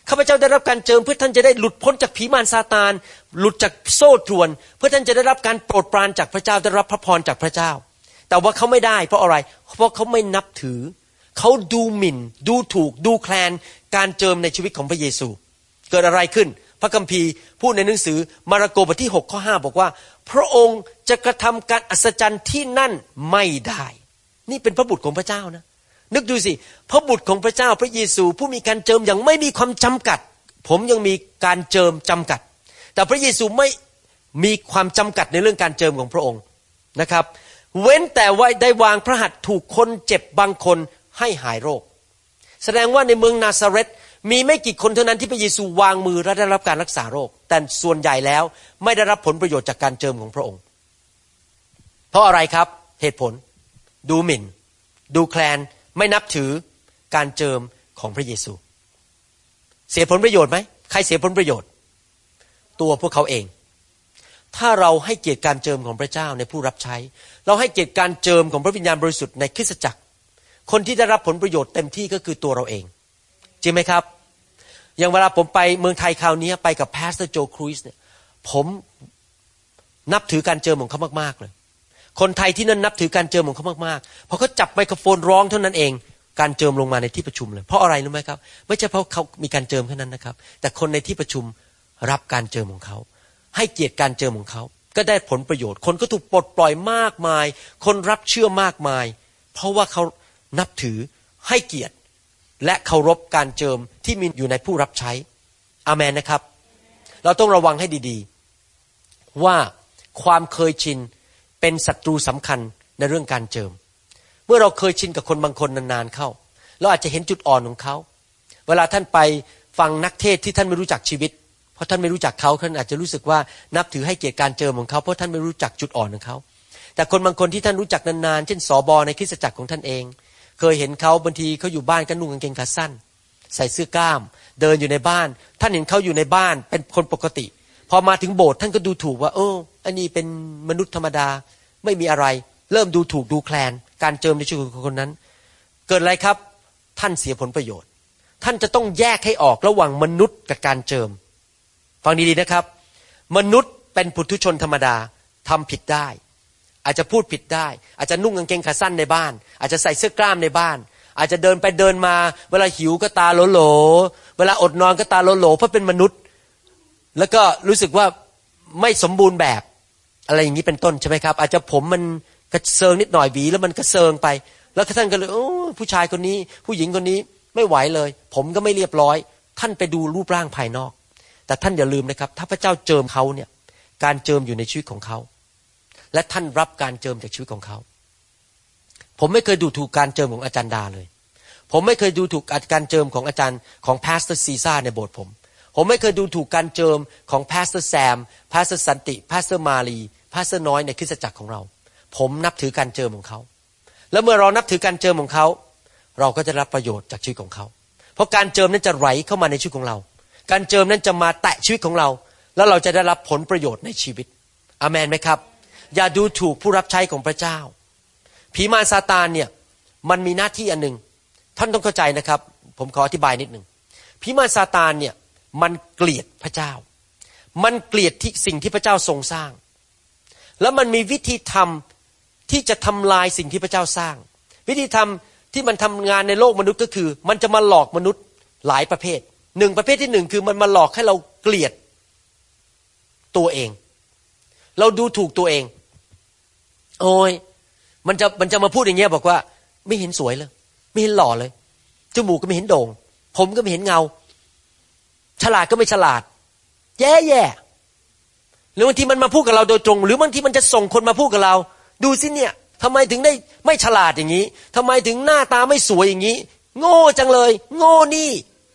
ข้าพเจ้าได้รับการเจิมเพื่อท่านจะได้หลุดพ้นจากผีมารซาตานหลุดจากโซ่ตรวนเพื่อท่านจะได้รับการโปรดปรานจากพระเจ้าได้รับพระพรจากพระเจ้าแต่ว่าเขาไม่ได้เพราะอะไรเพราะเขาไม่นับถือเขาดูหมิ่นดูถูกดูแคลนการเจิมในชีวิตของพระเยซูเกิดอะไรขึ้นพระคัมภีร์พูดในหนังสือมาระโกบทที่6ข้อ5บอกว่าพระองค์จะกระทำการอัศจรรย์ที่นั่นไม่ได้นี่เป็นพระบุตรของพระเจ้านะนึกดูสิพระบุตรของพระเจ้าพระเยซูผู้มีการเจิมอย่างไม่มีความจำกัดผมยังมีการเจิมจำกัดแต่พระเยซูไม่มีความจำกัดในเรื่องการเจิมของพระองค์นะครับเว้นแต่ว่าได้วางพระหัตถ์ถูกคนเจ็บบางคนให้หายโรคแสดงว่าในเมืองนาซาเรตมีไม่กี่คนเท่านั้นที่พระเยซูวางมือและได้รับการรักษาโรคแต่ส่วนใหญ่แล้วไม่ได้รับผลประโยชน์จากการเจิมของพระองค์เพราะอะไรครับเหตุผลดูหมิ่นดูแคลนไม่นับถือการเจิมของพระเยซูเสียผลประโยชน์ไหมใครเสียผลประโยชน์ตัวพวกเขาเองถ้าเราให้เกียรติการเจิมของพระเจ้าในผู้รับใช้เราให้เกียรติการเจิมของพระวิญญาณบริสุทธิ์ในคริสตจักรคนที่ได้รับผลประโยชน์เต็มที่ก็คือตัวเราเองจริงไหมครับอย่างเวลาผมไปเมืองไทยคราวนี้ไปกับพาสเตอร์โจครูซเนี่ยผมนับถือการเจิมของเขามากๆเลยคนไทยที่นั่นนับถือการเจิมของเขามากๆพอเขาจับไมโครโฟนร้องเท่านั้นเองการเจิมลงมาในที่ประชุมเลยเพราะอะไรรู้ไหมครับไม่ใช่เพราะเขามีการเจิมแค่นั้นนะครับแต่คนในที่ประชุมรับการเจิมของเขาให้เกียรติการเจิมของเขาก็ได้ผลประโยชน์คนก็ถูกปลดปล่อยมากมายคนรับเชื่อมากมายเพราะว่าเขานับถือให้เกียรติและเคารพการเจิมที่มีอยู่ในผู้รับใช้อาเมนนะครับเราต้องระวังให้ดีๆว่าความเคยชินเป็นศัตรูสำคัญในเรื่องการเจิมเมื่อเราเคยชินกับคนบางคนนานๆเข้าเราอาจจะเห็นจุดอ่อนของเขาเวลาท่านไปฟังนักเทศที่ท่านไม่รู้จักชีวิตเพราะท่านไม่รู้จักเขาท่านอาจจะรู้สึกว่านับถือให้เกียรติการเจิมของเขาเพราะท่านไม่รู้จักจุดอ่อนของเขาแต่คนบางคนที่ท่านรู้จักนานๆเช่นสบในคริสตจักรของท่านเองเคยเห็นเขาบางทีเขาอยู่บ้านก็นุ่งกางเกงขาสั้นใส่เสื้อกล้ามเดินอยู่ในบ้านท่านเห็นเขาอยู่ในบ้านเป็นคนปกติพอมาถึงโบสถ์ท่านก็ดูถูกว่าอันนี้เป็นมนุษย์ธรรมดาไม่มีอะไรเริ่มดูถูกดูแคลนการเจิมในชีวิตของคนนั้นเกิดอะไรครับท่านเสียผลประโยชน์ท่านจะต้องแยกให้ออกระหว่างมนุษย์กับการเจิมฟังดีๆนะครับมนุษย์เป็นปุถุชนธรรมดาทำผิดได้อาจจะพูดผิดได้อาจจะนุ่งกางเกงขาสั้นในบ้านอาจจะใส่เสื้อกล้ามในบ้านอาจจะเดินไปเดินมาเวลาหิวก็ตาโหลๆเวลาอดนอนก็ตาโหลๆเพราะเป็นมนุษย์แล้วก็รู้สึกว่าไม่สมบูรณ์แบบอะไรอย่างนี้เป็นต้นใช่ไหมครับอาจจะผมมันกระเซิงนิดหน่อยหวีแล้วมันกระเซิงไปแล้วท่านก็เลยผู้ชายคนนี้ผู้หญิงคนนี้ไม่ไหวเลยผมก็ไม่เรียบร้อยท่านไปดูรูปร่างภายนอกแต่ท่านอย่าลืมนะครับถ้าพระเจ้าเจิมเขาเนี่ยการเจิมอยู่ในชีวิตของเขาและท่านรับการเจิมจากชีวิตของเขาผมไม่เคยดูถูกการเจิมของอาจารย์ดาเลยผมไม่เคยดูถูกการเจิมของอาจารย์ของพาสเตอร์ซีซ่าในโบสถ์ผมไม่เคยดูถูกการเจิมของพาสเตอร์แซมพาสเตอร์สันติพาสเตอร์มาลีพาสเตอร์น้อยในคริสตจักรของเราผมนับถือการเจิมของเขาแล้วเมื่อเรานับถือการเจิมของเขาเราก็จะรับประโยชน์จากชีวิตของเขาเพราะการเจิมนั้นจะไหลเข้ามาในชีวิตของเราการเจิมนั้นจะมาแตะชีวิตของเราแล้วเราจะได้รับผลประโยชน์ในชีวิตอาเมนไหมครับอย่าดูถูกผู้รับใช้ของพระเจ้าผีมารซาตานเนี่ยมันมีหน้าที่อันนึงท่านต้องเข้าใจนะครับผมขออธิบายนิดนึงผีมารซาตานเนี่ยมันเกลียดพระเจ้ามันเกลียดที่สิ่งที่พระเจ้าทรงสร้างแล้วมันมีวิธีทำที่จะทำลายสิ่งที่พระเจ้าสร้างวิธีทำที่มันทำงานในโลกมนุษย์ก็คือมันจะมาหลอกมนุษย์หลายประเภทประเภทที่หนึ่งคือมันมาหลอกให้เราเกลียดตัวเองเราดูถูกตัวเองโอ้ยมันจะมาพูดอย่างเงี้ยบอกว่าไม่เห็นสวยเลยไม่เห็นหล่อเลยจมูกก็ไม่เห็นโด่งผมก็ไม่เห็นเงาฉลาดก็ไม่ฉลาดแย่หรือบางทีมันมาพูดกับเราโดยตรงหรือบางทีมันจะส่งคนมาพูดกับเราดูสิเนี่ยทำไมถึงได้ไม่ฉลาดอย่างนี้ทำไมถึงหน้าตาไม่สวยอย่างนี้โง่จังเลยโง่นี่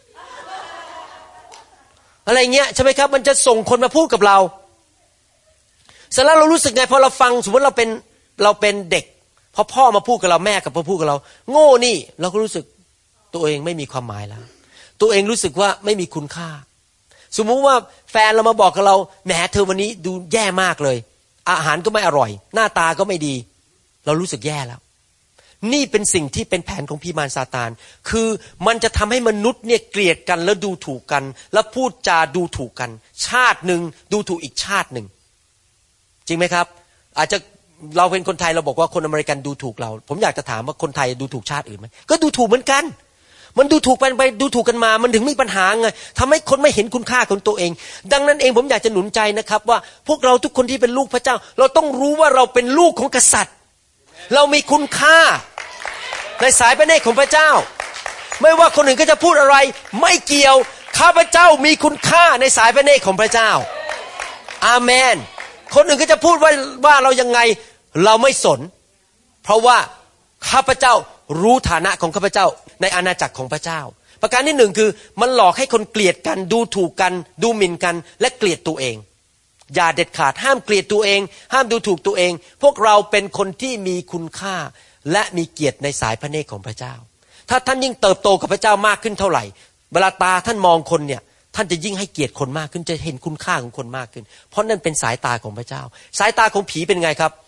อะไรเงี้ยใช่ไหมครับมันจะส่งคนมาพูดกับเราเสร็จแล้วเรารู้สึกไงพอเราฟังสมมติเราเป็นเด็กพอพ่อมาพูดกับเราแม่กับพ่อพูดกับเราโง่นี่เราก็รู้สึกตัวเองไม่มีความหมายแล้วตัวเองรู้สึกว่าไม่มีคุณค่าสมมุติว่าแฟนเรามาบอกกับเราแหมเธอวันนี้ดูแย่มากเลยอาหารก็ไม่อร่อยหน้าตาก็ไม่ดีเรารู้สึกแย่แล้วนี่เป็นสิ่งที่เป็นแผนของผีมารซาตานคือมันจะทำให้มนุษย์เนี่ยเกลียดกันแล้วดูถูกกันแล้วพูดจาดูถูกกันชาติหนึ่งดูถูกอีกชาติหนึ่งจริงไหมครับอาจจะเราเป็นคนไทยเราบอกว่าคนอเมริกันดูถูกเราผมอยากจะถามว่าคนไทยดูถูกชาติอื่นไหมก็ดูถูกเหมือนกันมันดูถูกไปดูถูกกันมามันถึงมีปัญหาไงทำให้คนไม่เห็นคุณค่าของตัวเองดังนั้นเองผมอยากจะหนุนใจนะครับว่าพวกเราทุกคนที่เป็นลูกพระเจ้าเราต้องรู้ว่าเราเป็นลูกของกษัตริย์เรามีคุณค่าในสายพระเนตรของพระเจ้าไม่ว่าคนอื่นก็จะพูดอะไรไม่เกี่ยวข้าพเจ้ามีคุณค่าในสายพระเนตรของพระเจ้าอาเมนคนอื่นก็จะพูดว่าเรายังไงเราไม่สนเพราะว่าข้าพเจ้ารู้ฐานะของข้าพเจ้าในอาณาจักรของพระเจ้าประการที่หนึ่งคือมันหลอกให้คนเกลียดกันดูถูกกันดูหมิ่นกันและเกลียดตัวเองอย่าเด็ดขาดห้ามเกลียดตัวเองห้ามดูถูกตัวเองพวกเราเป็นคนที่มีคุณค่าและมีเกียรติในสายพระเนตรของพระเจ้าถ้าท่านยิ่งเติบโตกับพระเจ้ามากขึ้นเท่าไหร่เวลาตาท่านมองคนเนี่ยท่านจะยิ่งให้เกียรติคนมากขึ้นจะเห็นคุณค่าของคนมากขึ้นเพราะนั่นเป็นสายตาของพระเจ้าสายตาของผีเป็นไงครับ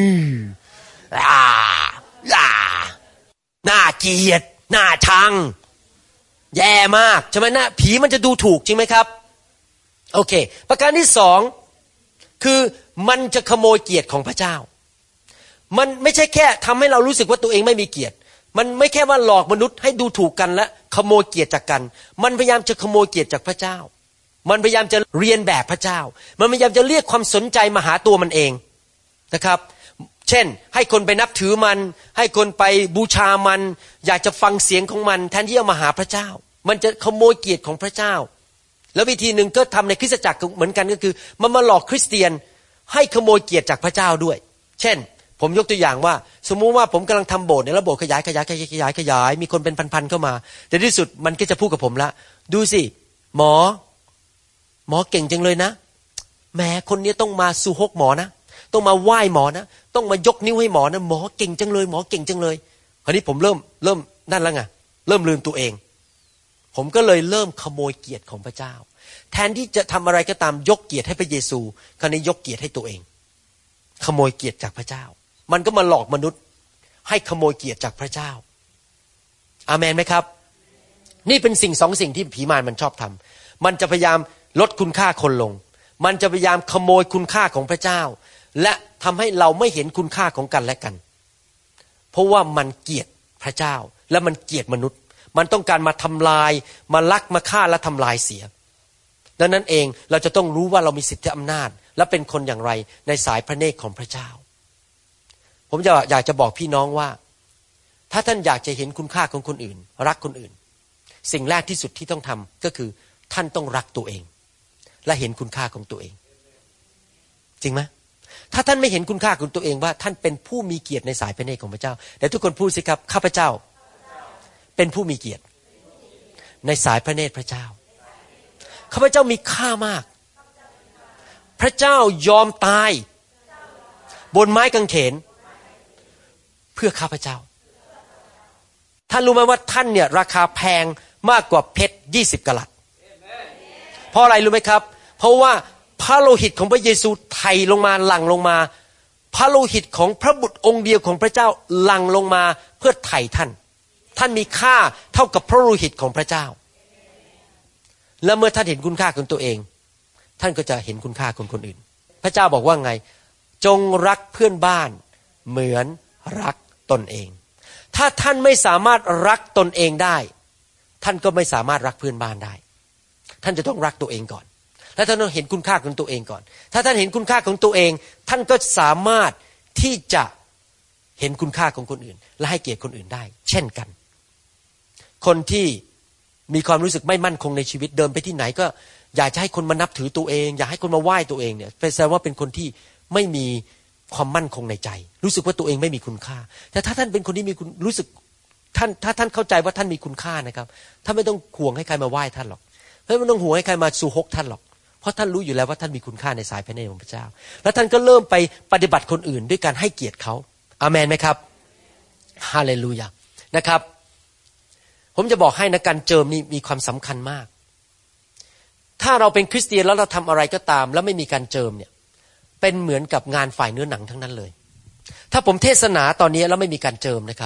น่าเกลียดน่าชังแย่มากใช่ไหมนะผีมันจะดูถูกจริงไหมครับโอเคประการที่สองคือมันจะขโมยเกียรติของพระเจ้ามันไม่ใช่แค่ทำให้เรารู้สึกว่าตัวเองไม่มีเกียรติมันไม่แค่ว่าหลอกมนุษย์ให้ดูถูกกันและขโมยเกียรติจากกันมันพยายามจะขโมยเกียรติจากพระเจ้ามันพยายามจะเรียนแบบพระเจ้ามันพยายามจะเรียกความสนใจมาหาตัวมันเองนะครับเช่นให้คนไปนับถือมันให้คนไปบูชามันอยากจะฟังเสียงของมันแทนที่จะมาหาพระเจ้ามันจะขโมยเกียรติของพระเจ้าแล้ววิธีหนึ่งก็ทำในคริสตจักรเหมือนกันก็คือมันมาหลอกคริสเตียนให้ขโมยเกียรติจากพระเจ้าด้วยเช่นผมยกตัวอย่างว่าสมมุติว่าผมกำลังทำโบสถ์เนี่ยแล้วโบสถ์ขยายมีคนเป็นพันๆเข้ามาแต่ที่สุดมันก็จะพูดกับผมละดูสิหมอเก่งจังเลยนะแหมคนนี้ต้องมาสู่ฮกหมอนะต้องมาไหว้หมอนะต้องมายกนิ้วให้หมอนะหมอเก่งจังเลยหมอเก่งจังเลยคราวนี้ผมเริ่มนั่นแล้วไงเริ่มลืมตัวเองผมก็เลยเริ่มขโมยเกียรติของพระเจ้าแทนที่จะทำอะไรก็ตามยกเกียรติให้พระเยซูคราวนี้ยกเกียรติให้ตัวเองขโมยเกียรติจากพระเจ้ามันก็มาหลอกมนุษย์ให้ขโมยเกียรติจากพระเจ้าอาเมนไหมครับนี่เป็นสองสิ่งที่ผีมารมันชอบทำมันจะพยายามลดคุณค่าคนลงมันจะพยายามขโมยคุณค่าของพระเจ้าและทำให้เราไม่เห็นคุณค่าของกันและกันเพราะว่ามันเกลียดพระเจ้าและมันเกลียดมนุษย์มันต้องการมาทำลายมาลักมาฆ่าและทำลายเสียดังนั้นเองเราจะต้องรู้ว่าเรามีสิทธิอำนาจและเป็นคนอย่างไรในสายพระเนตรของพระเจ้าผมอยากจะบอกพี่น้องว่าถ้าท่านอยากจะเห็นคุณค่าของคนอื่นรักคนอื่นสิ่งแรกที่สุดที่ต้องทำก็คือท่านต้องรักตัวเองและเห็นคุณค่าของตัวเองจริงไหมถ้าท่านไม่เห็นคุณค่าของตัวเองว่าท่านเป็นผู้มีเกียรติในสายพระเนตรของพระเจ้าแต่ทุกคนพูดสิครับข้าพเจ้าเป็นผู้มีเกียรติในสายพระเนตรพระเจ้าข้าพเจ้ามีค่ามากพระเจ้ายอมตายบนไม้กางเขนเพื่อข้าพเจ้าท่านรู้ไหมว่าท่านเนี่ยราคาแพงมากกว่าเพชร20 กะรัตเพราะอะไรรู้ไหมครับเพราะว่าพระโลหิตของพระเยซูไถ่ลงมาหลั่งลงมาพระโลหิตของพระบุตรองค์เดียวของพระเจ้าหลั่งลงมาเพื่อไถ่ท่านมีค่าเท่ากับพระโลหิตของพระเจ้าและเมื่อท่านเห็นคุณค่าของตัวเองท่านก็จะเห็นคุณค่าของคนอื่นพระเจ้าบอกว่าไงจงรักเพื่อนบ้านเหมือนรักตนเองถ้าท่านไม่สามารถรักตนเองได้ท่านก็ไม่สามารถรักเพื่อนบ้านได้ท่านจะต้องรักตัวเองก่อนและท่านต้องเห็นคุณค่าของตัวเองก่อนถ้าท่านเห็นคุณค่าของตัวเองท่านก็สามารถที่จะเห็นคุณค่าของคนอื่นและให้เกียรติคนอื่นได้เช่นกันคนที่มีความรู้สึกไม่มั่นคงในชีวิตเดินไปที่ไหนก็อยากจะให้คนมานับถือตัวเองอยากให้คนมาไหว้ตัวเองเนี่ยแสดงว่าเป็นคนที่ไม่มีความมั่นคงในใจรู้สึกว่าตัวเองไม่มีคุณค่าแต่ถ้าท่านเป็นคนที่มีคุณรู้สึกถ้าท่านเข้าใจว่าท่านมีคุณค่านะครับท่านไม่ต้องห่วงให้ใครมาไหว้ท่านหรอกไม่ต้องห่วงให้ใครมาสู่ฮกท่านหรอกเพราะท่านรู้อยู่แล้วว่าท่านมีคุณค่าในสายพระเนตรของพระเจ้าแล้วท่านก็เริ่มไปปฏิบัติคนอื่นด้วยการให้เกียรติเขาอาเมนไหมครับฮาเลลูยานะครับผมจะบอกให้นะการเจิมนี่มีความสำคัญมากถ้าเราเป็นคริสเตียนแล้วเราทำอะไรก็ตามแล้วไม่มีการเจิมเนี่ยเป็นเหมือนกับงานฝ่ายเนื้อหนังทั้งนั้นเลยถ้าผมเทศนาตอนนี้แล้วไม่มีการเจิมนะครับ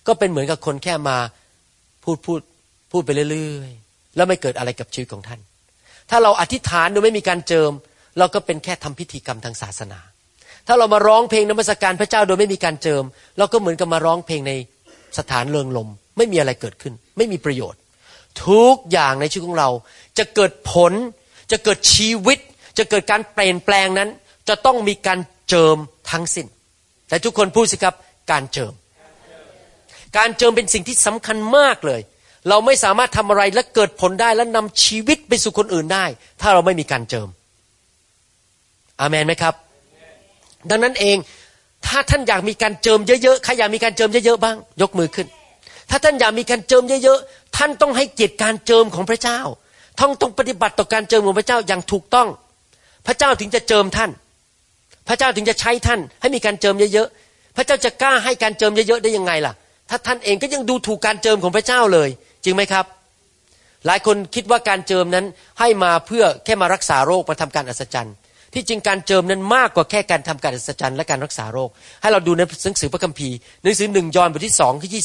ก็เป็นเหมือนกับคนแค่มาพูดไปเรื่อยๆแล้วไม่เกิดอะไรกับชีวิตของท่านถ้าเราอธิษฐานโดยไม่มีการเจิมเราก็เป็นแค่ทำพิธีกรรมทางศาสนาถ้าเรามาร้องเพลงนมัสการพระเจ้าโดยไม่มีการเจิมเราก็เหมือนกับมาร้องเพลงในสถานเริงรมย์ไม่มีอะไรเกิดขึ้นไม่มีประโยชน์ทุกอย่างในชีวิตของเราจะเกิดผลจะเกิดชีวิตจะเกิดการเปลี่ยนแปลงนั้นจะต้องมีการเจิมทั้งสิ้นแต่ทุกคนพูดสิครับการเจิมเป็นสิ่งที่สำคัญมากเลยเราไม่สามารถทำอะไรและเกิดผลได้และนำชีวิตไปสู่คนอื่นได้ถ้าเราไม่มีการเจิมอาเมนไหมครับดังนั้นเองถ้าท่านอยากมีการเจิมเยอะๆใครอยากมีการเจิมเยอะๆบ้างยกมือขึ้นถ้าท่านอยากมีการเจิมเยอะๆท่านต้องให้เกียรติการเจิมของพระเจ้าต้องปฏิบัติต่อการเจิมของพระเจ้าอย่างถูกต้องพระเจ้าถึงจะเจิมท่านพระเจ้าถึงจะใช้ท่านให้มีการเจิมเยอะๆพระเจ้าจะกล้าให้การเจิมเยอะๆได้ยังไงล่ะถ้าท่านเองก็ยังดูถูกการเจิมของพระเจ้าเลยจริงไหมครับหลายคนคิดว่าการเจิมนั้นให้มาเพื่อแค่มารักษาโรคมาทำการอัศจรรย์ที่จริงการเจิมนั้นมากกว่าแค่การทำการอัศจรรย์และการรักษาโรคให้เราดูในหนังสือพระคัมภีร์หนังสือ1 ยอห์นบทที่2ข้อ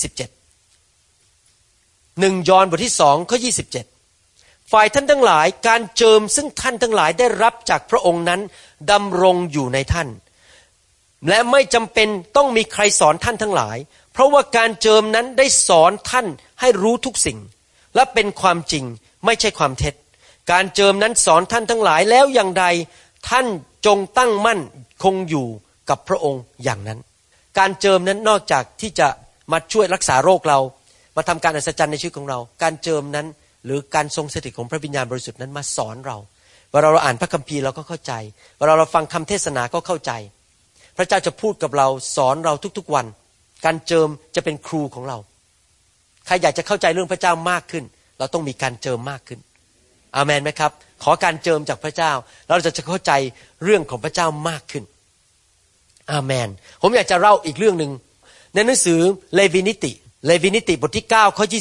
27 1 ยอห์นบทที่2ข้อ27ฝ่ายท่านทั้งหลายการเจิมซึ่งท่านทั้งหลายได้รับจากพระองค์นั้นดำรงอยู่ในท่านและไม่จำเป็นต้องมีใครสอนท่านทั้งหลายเพราะว่าการเจิมนั้นได้สอนท่านให้รู้ทุกสิ่งและเป็นความจริงไม่ใช่ความเท็จการเจิมนั้นสอนท่านทั้งหลายแล้วอย่างใดท่านจงตั้งมั่นคงอยู่กับพระองค์อย่างนั้นการเจิมนั้นนอกจากที่จะมาช่วยรักษาโรคเรามาทำการอัศจรรย์ในชีวิตของเราการเจิมนั้นหรือการทรงสถิตของพระวิญญาณบริสุทธิ์นั้นมาสอนเราเวลาเราอ่านพระคัมภีร์เราก็เข้าใจเวลาเราฟังคำเทศนาก็เข้าใจพระเจ้าจะพูดกับเราสอนเราทุกๆวันการเจิมจะเป็นครูของเราใครอยากจะเข้าใจเรื่องพระเจ้ามากขึ้นเราต้องมีการเจิมมากขึ้นอาเมนไหมครับขอการเจิมจากพระเจ้าเราจะเข้าใจเรื่องของพระเจ้ามากขึ้นอาเมนผมอยากจะเล่าอีกเรื่องนึงในหนังสือเลวีนิติบทที่9ข้อ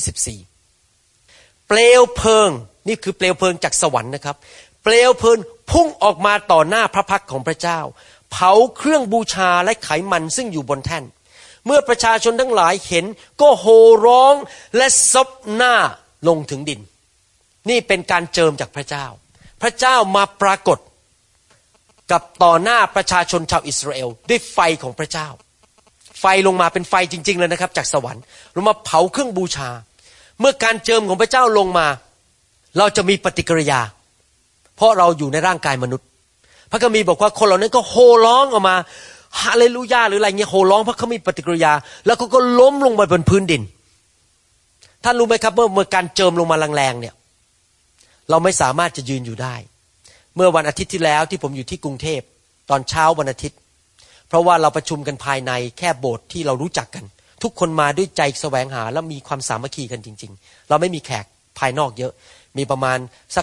24เปลวเพลิงนี่คือเปลวเพลิงจากสวรรค์นะครับเปลวเพลิงพุ่งออกมาต่อหน้าพระพักตร์ของพระเจ้าเผาเครื่องบูชาและไขมันซึ่งอยู่บนแท่นเมื่อประชาชนทั้งหลายเห็นก็โห่ร้องและซบหน้าลงถึงดินนี่เป็นการเจิมจากพระเจ้าพระเจ้ามาปรากฏกับต่อหน้าประชาชนชาวอิสราเอลด้วยไฟของพระเจ้าไฟลงมาเป็นไฟจริงๆเลยนะครับจากสวรรค์ลงมาเผาเครื่องบูชาเมื่อการเจิมของพระเจ้าลงมาเราจะมีปฏิกิริยาเพราะเราอยู่ในร่างกายมนุษย์พระคัมภีร์บอกว่าคนเหล่านั้นก็โห่ร้องออกมาฮาเลลูยาหรืออะไรเงี้ยโห่ร้องเพราะเขามีปฏิกิริยาแล้วเขาก็ล้มลงไปบนพื้นดินท่านรู้ไหมครับเมื่อการเจิมลงมาแรงๆเนี่ยเราไม่สามารถจะยืนอยู่ได้เมื่อวันอาทิตย์ที่แล้วที่ผมอยู่ที่กรุงเทพตอนเช้าวันอาทิตย์เพราะว่าเราประชุมกันภายในแค่โบสถ์ที่เรารู้จักกันทุกคนมาด้วยใจแสวงหาและมีความสามัคคีกันจริงๆเราไม่มีแขกภายนอกเยอะมีประมาณ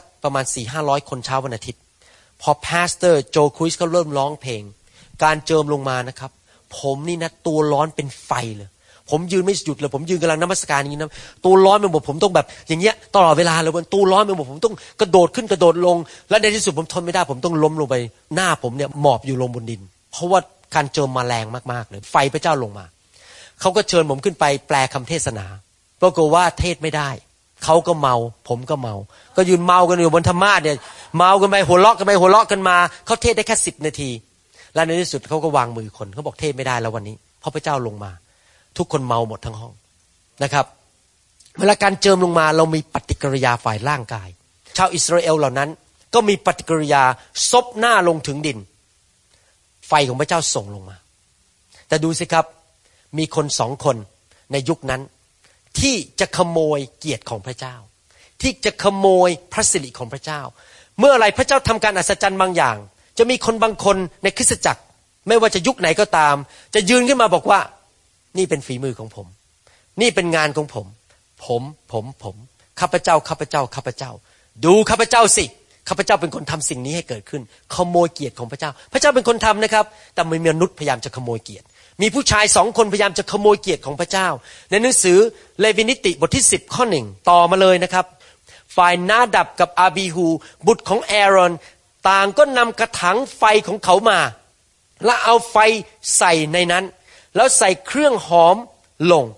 400-500 คนเช้าวันอาทิตย์พอพาสเตอร์โจคริสเขาเริ่มร้องเพลงการเจิมลงมานะครับผมนี่นะตัวร้อนเป็นไฟเลยผมยืนไม่หยุดเลยผมยืนกำลังนมัสการอย่างนี้นะตัวร้อนไปหมดผมต้องแบบอย่างเงี้ยตลอดเวลาเลยตัวร้อนไปหมดผมต้องกระโดดขึ้นกระโดดลงและในที่สุดผมทนไม่ได้ผมต้องล้มลงไปหน้าผมเนี่ยหมอบอยู่ลงบนดินเพราะว่าการเจิมมาแรงมากๆเลยไฟพระเจ้าลงมาเขาก็เชิญผมขึ้นไปแปลคำเทศนาปรากฏว่าเทศไม่ได้เขาก็เมาผมก็เมาก็ยืนเมากันอยู่บนธรรมาสน์เนี่ยเมากันไปหัวเราะกันไปหัวเราะกันมาเขาเทศได้แค่10 นาทีและในที่สุดเขาก็วางมือคนเขาบอกเทศไม่ได้แล้ววันนี้เพราะพระเจ้าลงมาทุกคนเมาหมดทั้งห้องนะครับเวลาการเจิมลงมาเรามีปฏิกิริยาฝ่ายร่างกายชาวอิสราเอลเหล่านั้นก็มีปฏิกิริยาซบหน้าลงถึงดินไฟของพระเจ้าส่งลงมาแต่ดูสิครับมีคน2 คนในยุคนั้นที่จะขโมยเกียรติของพระเจ้าที่จะขโมยพระสิริของพระเจ้าเมื่ออะไรพระเจ้าทำการอัศจรรย์บางอย่างจะมีคนบางคนในคริสตจักรไม่ว่าจะยุคไหนก็ตามจะยืนขึ้นมาบอกว่านี่เป็นฝีมือของผมนี่เป็นงานของผมข้าพเจ้าดูข้าพเจ้าสิข้าพเจ้าเป็นคนทำสิ่งนี้ให้เกิดขึ้นขโมยเกียรติของพระเจ้าพระเจ้าเป็นคนทำนะครับแต่มีมนุษย์พยายามจะขโมยเกียรติมีผู้ชาย2 คนพยายามจะขโมยเกียรติของพระเจ้าในหนังสือเลวีนิติบทที่10ข้อ1ต่อมาเลยนะครับฝ่ายนาดับกับอาบีฮูบุตรของแอรอนต่างก็นำกระถางไฟของเขามาและเอาไฟใส่ในนั้นแล้วใส่เครื่องหอมลง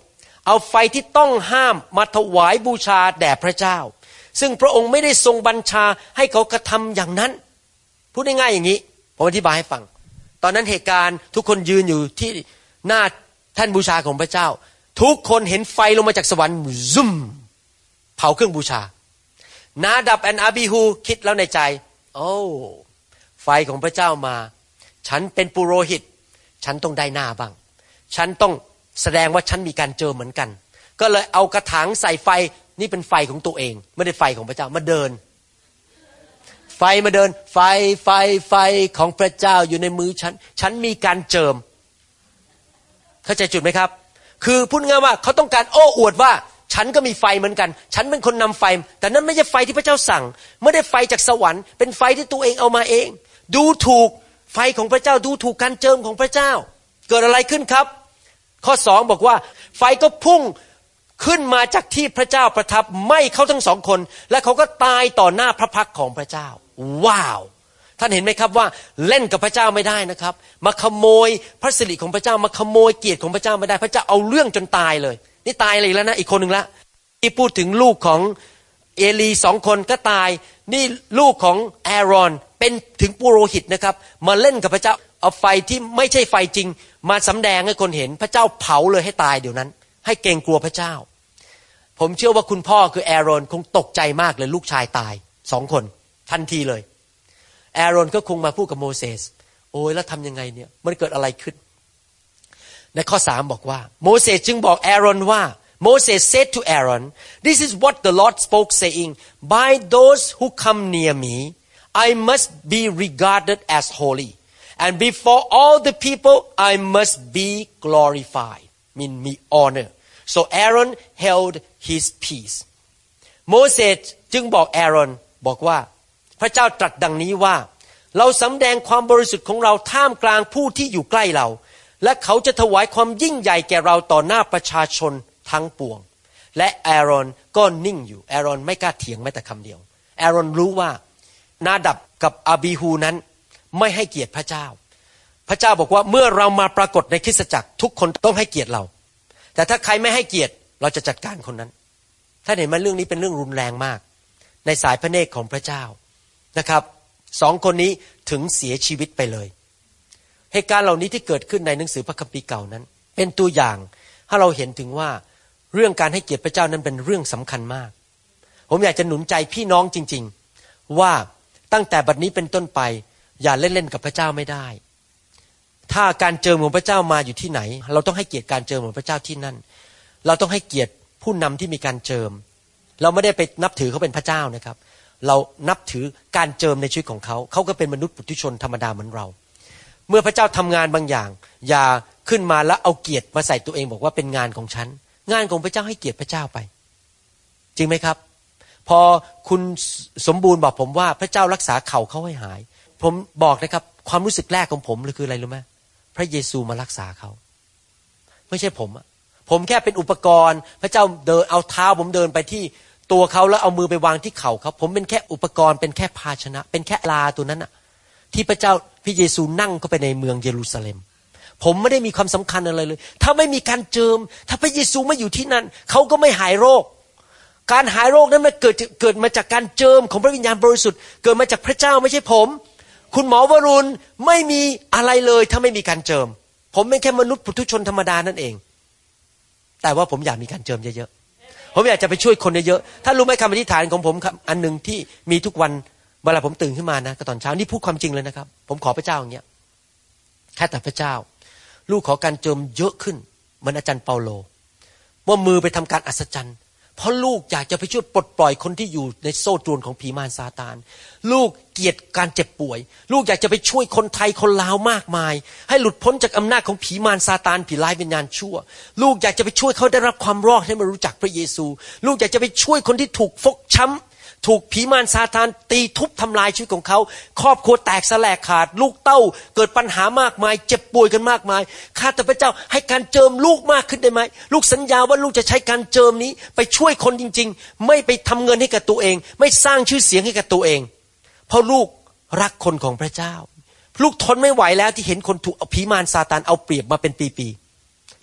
เอาไฟที่ต้องห้ามมาถวายบูชาแด่พระเจ้าซึ่งพระองค์ไม่ได้ทรงบัญชาให้เขากระทำอย่างนั้นพูดง่ายๆอย่างนี้ผมอธิบายให้ฟังตอนนั้นเหตุการณ์ทุกคนยืนอยู่ที่หน้าแท่นบูชาของพระเจ้าทุกคนเห็นไฟลงมาจากสวรรค์ซุ่มเผาเครื่องบูชานาดับและอาบีฮูคิดแล้วในใจโอ้ไฟของพระเจ้ามาฉันเป็นปุโรหิตฉันต้องได้หน้าบ้างฉันต้องแสดงว่าฉันมีการเจิมเหมือนกันก็เลยเอากระถางใส่ไฟนี่เป็นไฟของตัวเองไม่ได้ไฟของพระเจ้ามาเดินไฟมาเดินไฟของพระเจ้าอยู่ในมือฉันมีการเจิมเข้าใจจุดไหมครับคือพูดง่ายว่าเขาต้องการโอ้อวดว่าฉันก็มีไฟเหมือนกันฉันเป็นคนนำไฟแต่นั้นไม่ใช่ไฟที่พระเจ้าสั่งไม่ได้ไฟจากสวรรค์เป็นไฟที่ตัวเองเอามาเองดูถูกไฟของพระเจ้าดูถูกการเจิมของพระเจ้าเกิดอะไรขึ้นครับข้อ2บอกว่าไฟก็พุ่งขึ้นมาจากที่พระเจ้าประทับไหม้เขาทั้งสองคนและเขาก็ตายต่อหน้าพระพักตร์ของพระเจ้าว้าวท่านเห็นไหมครับว่าเล่นกับพระเจ้าไม่ได้นะครับมาขโมยพระสิริของพระเจ้ามาขโมยเกียรติของพระเจ้าไม่ได้พระเจ้าเอาเรื่องจนตายเลยนี่ตายเลยแล้วนะอีกคนหนึ่งละที่พูดถึงลูกของเอลี2 คนก็ตายนี่ลูกของแอรอนเป็นถึงปุโรหิตนะครับมาเล่นกับพระเจ้าเอาไฟที่ไม่ใช่ไฟจริงมาสำแดงให้คนเห็นพระเจ้าเผาเลยให้ตายเดี๋ยวนั้นให้เกรงกลัวพระเจ้าผมเชื่อว่าคุณพ่อคือแอรอนคงตกใจมากเลยลูกชายตาย2 คนทันทีเลยแอรอนก็คงมาพูดกับโมเสสโอ้ยแล้วทำยังไงเนี่ยมันเกิดอะไรขึ้นในข้อ3บอกว่าโมเสสจึงบอกแอรอนว่า Moses said to Aaron this is what the Lord spoke saying by those who come near me I must be regarded as holy and before all the people I must be glorified mean me honor so Aaron held his peace โมเสสจึงบอกแอรอนบอกว่าพระเจ้าตรัสดังนี้ว่าเราสำแดงความบริสุทธิ์ของเราท่ามกลางผู้ที่อยู่ใกล้เราและเขาจะถวายความยิ่งใหญ่แก่เราต่อหน้าประชาชนทั้งปวงและแอรอนก็นิ่งอยู่แอรอนไม่กล้าเถียงแม้แต่คำเดียวแอรอนรู้ว่านาดับกับอาบีฮูนั้นไม่ให้เกียรติพระเจ้าพระเจ้าบอกว่าเมื่อเรามาปรากฏในคริสตจักรทุกคนต้องให้เกียรติเราแต่ถ้าใครไม่ให้เกียรติเราจะจัดการคนนั้นถ้าเห็นไหมเรื่องนี้เป็นเรื่องรุนแรงมากในสายพระเนตรของพระเจ้านะครับ2 คนนี้ถึงเสียชีวิตไปเลยเหตุการณ์เหล่านี้ที่เกิดขึ้นในหนังสือพระคัมภีร์เก่านั้นเป็นตัวอย่างให้เราเห็นถึงว่าเรื่องการให้เกียรติพระเจ้านั้นเป็นเรื่องสำคัญมากผมอยากจะหนุนใจพี่น้องจริงๆว่าตั้งแต่บัดนี้เป็นต้นไปอย่าเล่นๆกับพระเจ้าไม่ได้ถ้าการเจิมของพระเจ้ามาอยู่ที่ไหนเราต้องให้เกียรติการเจิมของพระเจ้าที่นั่นเราต้องให้เกียรติผู้นำที่มีการเจิมเราไม่ได้ไปนับถือเขาเป็นพระเจ้านะครับเรานับถือการเจิมในชีวิตของเขาเขาก็เป็นมนุษย์ปุถุชนธรรมดาเหมือนเราเมื่อพระเจ้าทำงานบางอย่างอย่าขึ้นมาแล้วเอาเกียรติมาใส่ตัวเองบอกว่าเป็นงานของฉันงานของพระเจ้าให้เกียรติพระเจ้าไปจริงไหมครับพอคุณสมบูรณ์บอกผมว่าพระเจ้ารักษาเข่าเขาให้หายผมบอกนะครับความรู้สึกแรกของผมเลยคืออะไรรู้ไหมพระเยซูมารักษาเขาไม่ใช่ผมแค่เป็นอุปกรณ์พระเจ้าเดินเอาเท้าผมเดินไปที่ตัวเขาแล้วเอามือไปวางที่เข่าเขาผมเป็นแค่อุปกรณ์เป็นแค่ภาชนะเป็นแค่ลาตัวนั้นน่ะที่พระเยซูนั่งเข้าไปในเมืองเยรูซาเล็มผมไม่ได้มีความสำคัญอะไรเลยถ้าไม่มีการเจิมถ้าพระเยซูไม่อยู่ที่นั่นเขาก็ไม่หายโรคการหายโรคนั้นมันเกิดมาจากการเจิมของพระวิญญาณบริสุทธิ์เกิดมาจากพระเจ้าไม่ใช่ผมคุณหมอวรุณไม่มีอะไรเลยถ้าไม่มีการเจิมผมเป็นแค่มนุษย์ปุถุชนธรรมดานั่นเองแต่ว่าผมอยากมีการเจิมเยอะๆผมอยากจะไปช่วยคนเยอะๆถ้ารู้ไหมคำอธิษฐานของผมอันนึงที่มีทุกวันเวลาผมตื่นขึ้นมานะก็ตอนเช้านี่พูดความจริงเลยนะครับผมขอพระเจ้าอย่างเงี้ยแค่แต่พระเจ้าลูกขอการเจิมเยอะขึ้นเหมือนอาจารย์เปาโลว่ามือไปทำการอัศจรรย์เพราะลูกอยากจะไปช่วยปลดปล่อยคนที่อยู่ในโซ่ตรวนของผีมารซาตานลูกเกลียดการเจ็บป่วยลูกอยากจะไปช่วยคนไทยคนลาวมากมายให้หลุดพ้นจากอำนาจของผีมารซาตานผีร้ายวิญญาณชั่วลูกอยากจะไปช่วยเขาได้รับความรอดให้มารู้จักพระเยซูลูกอยากจะไปช่วยคนที่ถูกฟกช้ำถูกผีมารซาตานตีทุบทำลายชีวิตของเขาครอบครัวแตกสลายขาดลูกเต้าเกิดปัญหามากมายเจ็บป่วยกันมากมายข้าแต่พระเจ้าให้การเจิมลูกมากขึ้นได้ไหมลูกสัญญาว่าลูกจะใช้การเจิมนี้ไปช่วยคนจริงๆไม่ไปทำเงินให้กับตัวเองไม่สร้างชื่อเสียงให้กับตัวเองเพราะลูกรักคนของพระเจ้าลูกทนไม่ไหวแล้วที่เห็นคนถูกผีมารซาตานเอาเปรียบมาเป็นปีๆ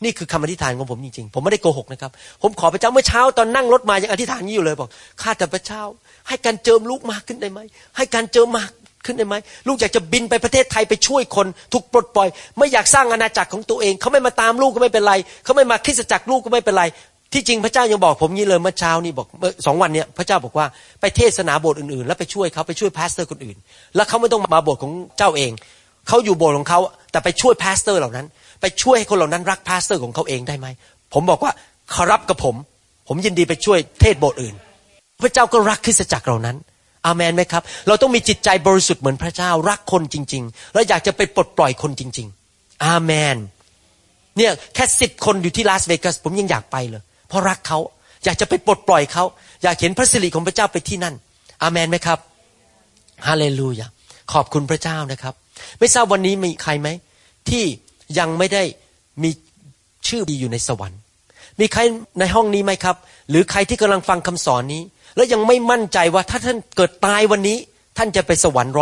นี่คือคำอธิษฐานของผมจริงๆผมไม่ได้โกหกนะครับผมขอพระเจ้าเมื่อเช้าตอนนั่งรถมายังอธิษฐานนี้อยู่เลยบอกข้าแต่พระเจ้าให้การเจิมลูกมากขึ้นได้ไหมให้การเจิมมากขึ้นได้ไหมลูกอยากจะบินไปประเทศไทยไปช่วยคนถูกปลดปล่อยไม่อยากสร้างอาณาจักรของตัวเองเขาไม่มาตามลูกก็ไม่เป็นไรเขาไม่มาคริสตจักรลูกก็ไม่เป็นไรที่จริงพระเจ้ายังบอกผมนี้เลยเมื่อเช้านี้บอกเมื่อ2 วันเนี้ยพระเจ้าบอกว่าไปเทศนาโบสถ์อื่นๆแล้วไปช่วยเขาไปช่วยพาสเตอร์คนอื่นแล้วเขาไม่ต้องมาโบสถ์ของเจ้าเองเขาอยู่โบสถ์ของเขาแต่ไปช่วยพาสเตอร์เหล่านั้นไปช่วยให้คนเหล่านั้นรักพาสเตอร์ของเขาเองได้ไหมผมบอกว่าขอรับกับผมยินดีไปช่วยเทศโบสถ์อื่นพระเจ้าก็รักคริสตจักรเหล่านั้นอาเมนไหมครับเราต้องมีจิตใจบริสุทธิ์เหมือนพระเจ้ารักคนจริงๆและอยากจะไปปลดปล่อยคนจริงๆอาเมนเนี่ยแค่10 คนอยู่ที่ลาสเวกัสผมยังอยากไปเลยเพราะรักเขาอยากจะไปปลดปล่อยเขาอยากเห็นพระสิริของพระเจ้าไปที่นั่นอาเมนไหมครับฮาเลลูยาขอบคุณพระเจ้านะครับไม่ทราบวันนี้มีใครไหมที่ยังไม่ได้มีชื่อดีอยู่ในสวรรค์มีใครในห้องนี้ไหมครับหรือใครที่กำลังฟังคำสอนนี้แล้วยังไม่มั่นใจว่าถ้าท่านเกิดตายวันนี้ท่านจะไปสวรรค์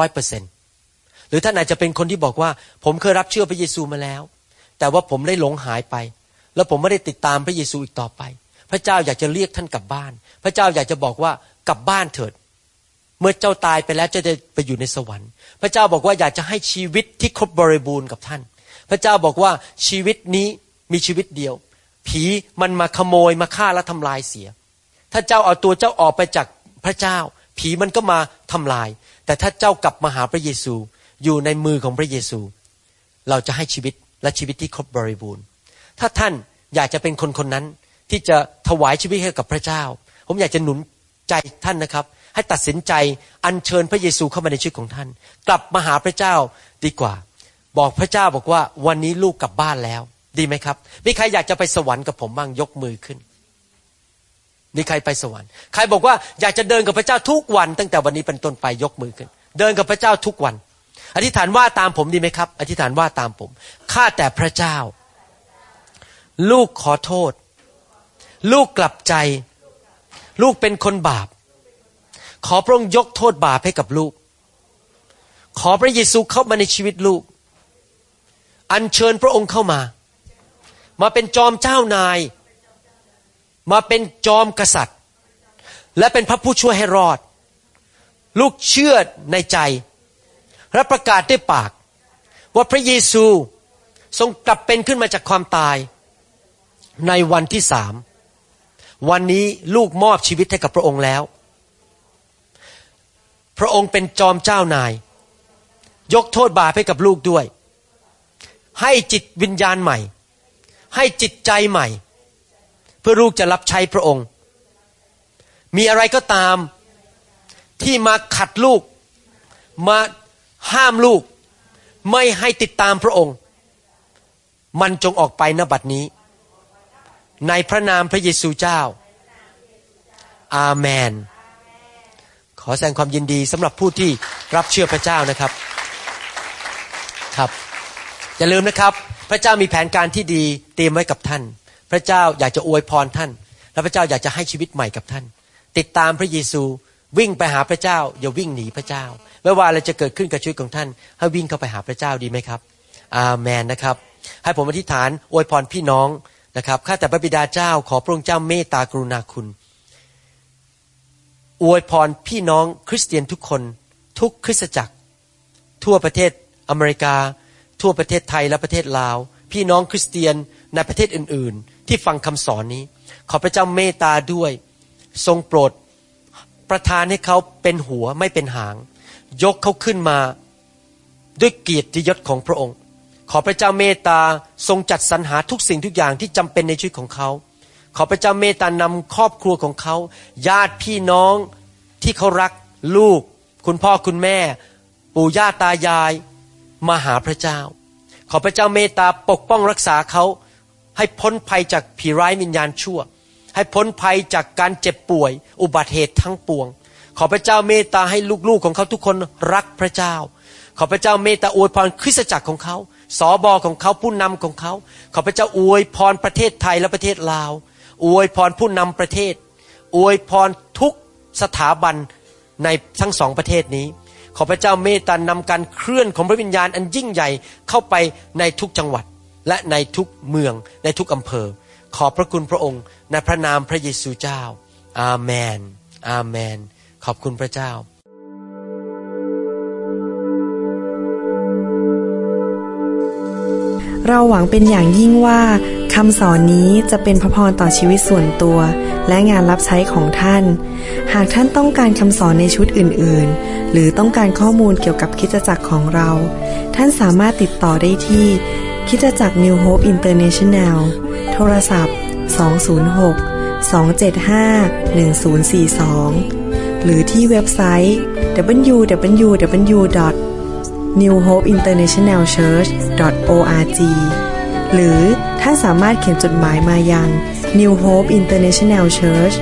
100% หรือท่านอาจจะเป็นคนที่บอกว่าผมเคยรับเชื่อพระเยซูมาแล้วแต่ว่าผมได้หลงหายไปแล้วผมไม่ได้ติดตามพระเยซูอีกต่อไปพระเจ้าอยากจะเรียกท่านกลับบ้านพระเจ้าอยากจะบอกว่ากลับบ้านเถิดเมื่อเจ้าตายไปแล้วจะได้ไปอยู่ในสวรรค์พระเจ้าบอกว่าอยากจะให้ชีวิตที่ครบบริบูรณ์กับท่านพระเจ้าบอกว่าชีวิตนี้มีชีวิตเดียวผีมันมาขโมยมาฆ่าและทำลายเสียถ้าเจ้าเอาตัวเจ้าออกไปจากพระเจ้าผีมันก็มาทำลายแต่ถ้าเจ้ากลับมาหาพระเยซูอยู่ในมือของพระเยซูเราจะให้ชีวิตและชีวิตที่ครบบริบูรณ์ถ้าท่านอยากจะเป็นคนนั้นที่จะถวายชีวิตให้กับพระเจ้าผมอยากจะหนุนใจท่านนะครับให้ตัดสินใจอัญเชิญพระเยซูเข้ามาในชีวิตของท่านกลับมาหาพระเจ้าดีกว่าบอกพระเจ้าบอกว่าวันนี้ลูกกลับบ้านแล้วดีไหมครับมีใครอยากจะไปสวรรค์กับผมบ้างยกมือขึ้นมีใครไปสวรรค์ใครบอกว่าอยากจะเดินกับพระเจ้าทุกวันตั้งแต่วันนี้เป็นต้นไปยกมือขึ้นเดินกับพระเจ้าทุกวันอธิษฐานว่าตามผมดีไหมครับอธิษฐานว่าตามผมข้าแต่พระเจ้าลูกขอโทษลูกกลับใจลูกเป็นคนบาปขอพระองค์ยกโทษบาปให้กับลูกขอพระเยซูเข้ามาในชีวิตลูกอัญเชิญพระองค์เข้ามาเป็นจอมเจ้านายมาเป็นจอมกษัตริย์และเป็นพระผู้ช่วยให้รอดลูกเชื่อในใจและประกาศด้วยปากว่าพระเยซูทรงกลับเป็นขึ้นมาจากความตายในวันที่3วันนี้ลูกมอบชีวิตให้กับพระองค์แล้วพระองค์เป็นจอมเจ้านายยกโทษบาปให้กับลูกด้วยให้จิตวิญญาณใหม่ให้จิตใจใหม่เพื่อลูกจะรับใช้พระองค์มีอะไรก็ตามที่มาขัดลูกมาห้ามลูกไม่ให้ติดตามพระองค์มันจงออกไปณบัดนี้ในพระนามพระเยซูเจ้าอาเมนขอแสดงความยินดีสำหรับผู้ที่รับเชื่อพระเจ้านะครับครับอย่าลืมนะครับพระเจ้ามีแผนการที่ดีเตรียมไว้กับท่านพระเจ้าอยากจะอวยพรท่านและพระเจ้าอยากจะให้ชีวิตใหม่กับท่านติดตามพระเยซูวิ่งไปหาพระเจ้าอย่าวิ่งหนีพระเจ้าไม่ว่าอะไรจะเกิดขึ้นกับชีวิตของท่านให้วิ่งเข้าไปหาพระเจ้าดีไหมครับอาเมนนะครับให้ผมอธิษฐานอวยพรพี่น้องนะครับข้าแต่พระบิดาเจ้าขอพระองค์เจ้าเมตตากรุณาคุณอวยพรพี่น้องคริสเตียนทุกคนทุกคริสตจักรทั่วประเทศอเมริกาทั่วประเทศไทยและประเทศลาวพี่น้องคริสเตียนในประเทศอื่นๆที่ฟังคำสอนนี้ขอพระเจ้าเมตตาด้วยทรงโปรดประทานให้เขาเป็นหัวไม่เป็นหางยกเขาขึ้นมาด้วยเกียรติยศของพระองค์ขอพระเจ้าเมตตาทรงจัดสรรหาทุกสิ่งทุกอย่างที่จำเป็นในชีวิตของเขาขอพระเจ้าเมตตานำครอบครัวของเขาญาติพี่น้องที่เขารักลูกคุณพ่อคุณแม่ปู่ย่าตายายมาหาพระเจ้าขอพระเจ้าเมตตาปกป้องรักษาเขาให้พ้นภัยจากผีร้ายวิญญาณชั่วให้พ้นภัยจากการเจ็บป่วยอุบัติเหตุทั้งปวงขอพระเจ้าเมตตาให้ลูกๆของเขาทุกคนรักพระเจ้าขอพระเจ้าเมตตาอวยพรคริสตจักรของเขาสบของเขาผู้นำของเขาขอพระเจ้าอวยพรประเทศไทยและประเทศลาวอวยพรผู้นำประเทศอวยพรทุกสถาบันในทั้งสองประเทศนี้ขอพระเจ้าเมตตานำการเคลื่อนของพระวิญญาณอันยิ่งใหญ่เข้าไปในทุกจังหวัดและในทุกเมืองในทุกอำเภอขอบพระคุณพระองค์ในพระนามพระเยซูเจ้าอาเมนอาเมนขอบคุณพระเจ้าเราหวังเป็นอย่างยิ่งว่าคำสอนนี้จะเป็นพระพรต่อชีวิตส่วนตัวและงานรับใช้ของท่านหากท่านต้องการคำสอนในชุดอื่นๆหรือต้องการข้อมูลเกี่ยวกับคริสตจักรของเราท่านสามารถติดต่อได้ที่คริสตจักร New Hope International โทรศัพท์206-275-1042 หรือที่เว็บไซต์ www.newhopeinternationalchurch.org หรือท่านสามารถเขียนจดหมายมายัง New Hope International Church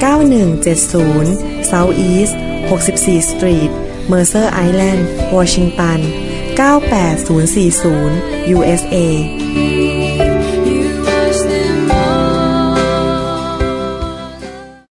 9170 South East 64 Street Mercer Island Washington 98040 USA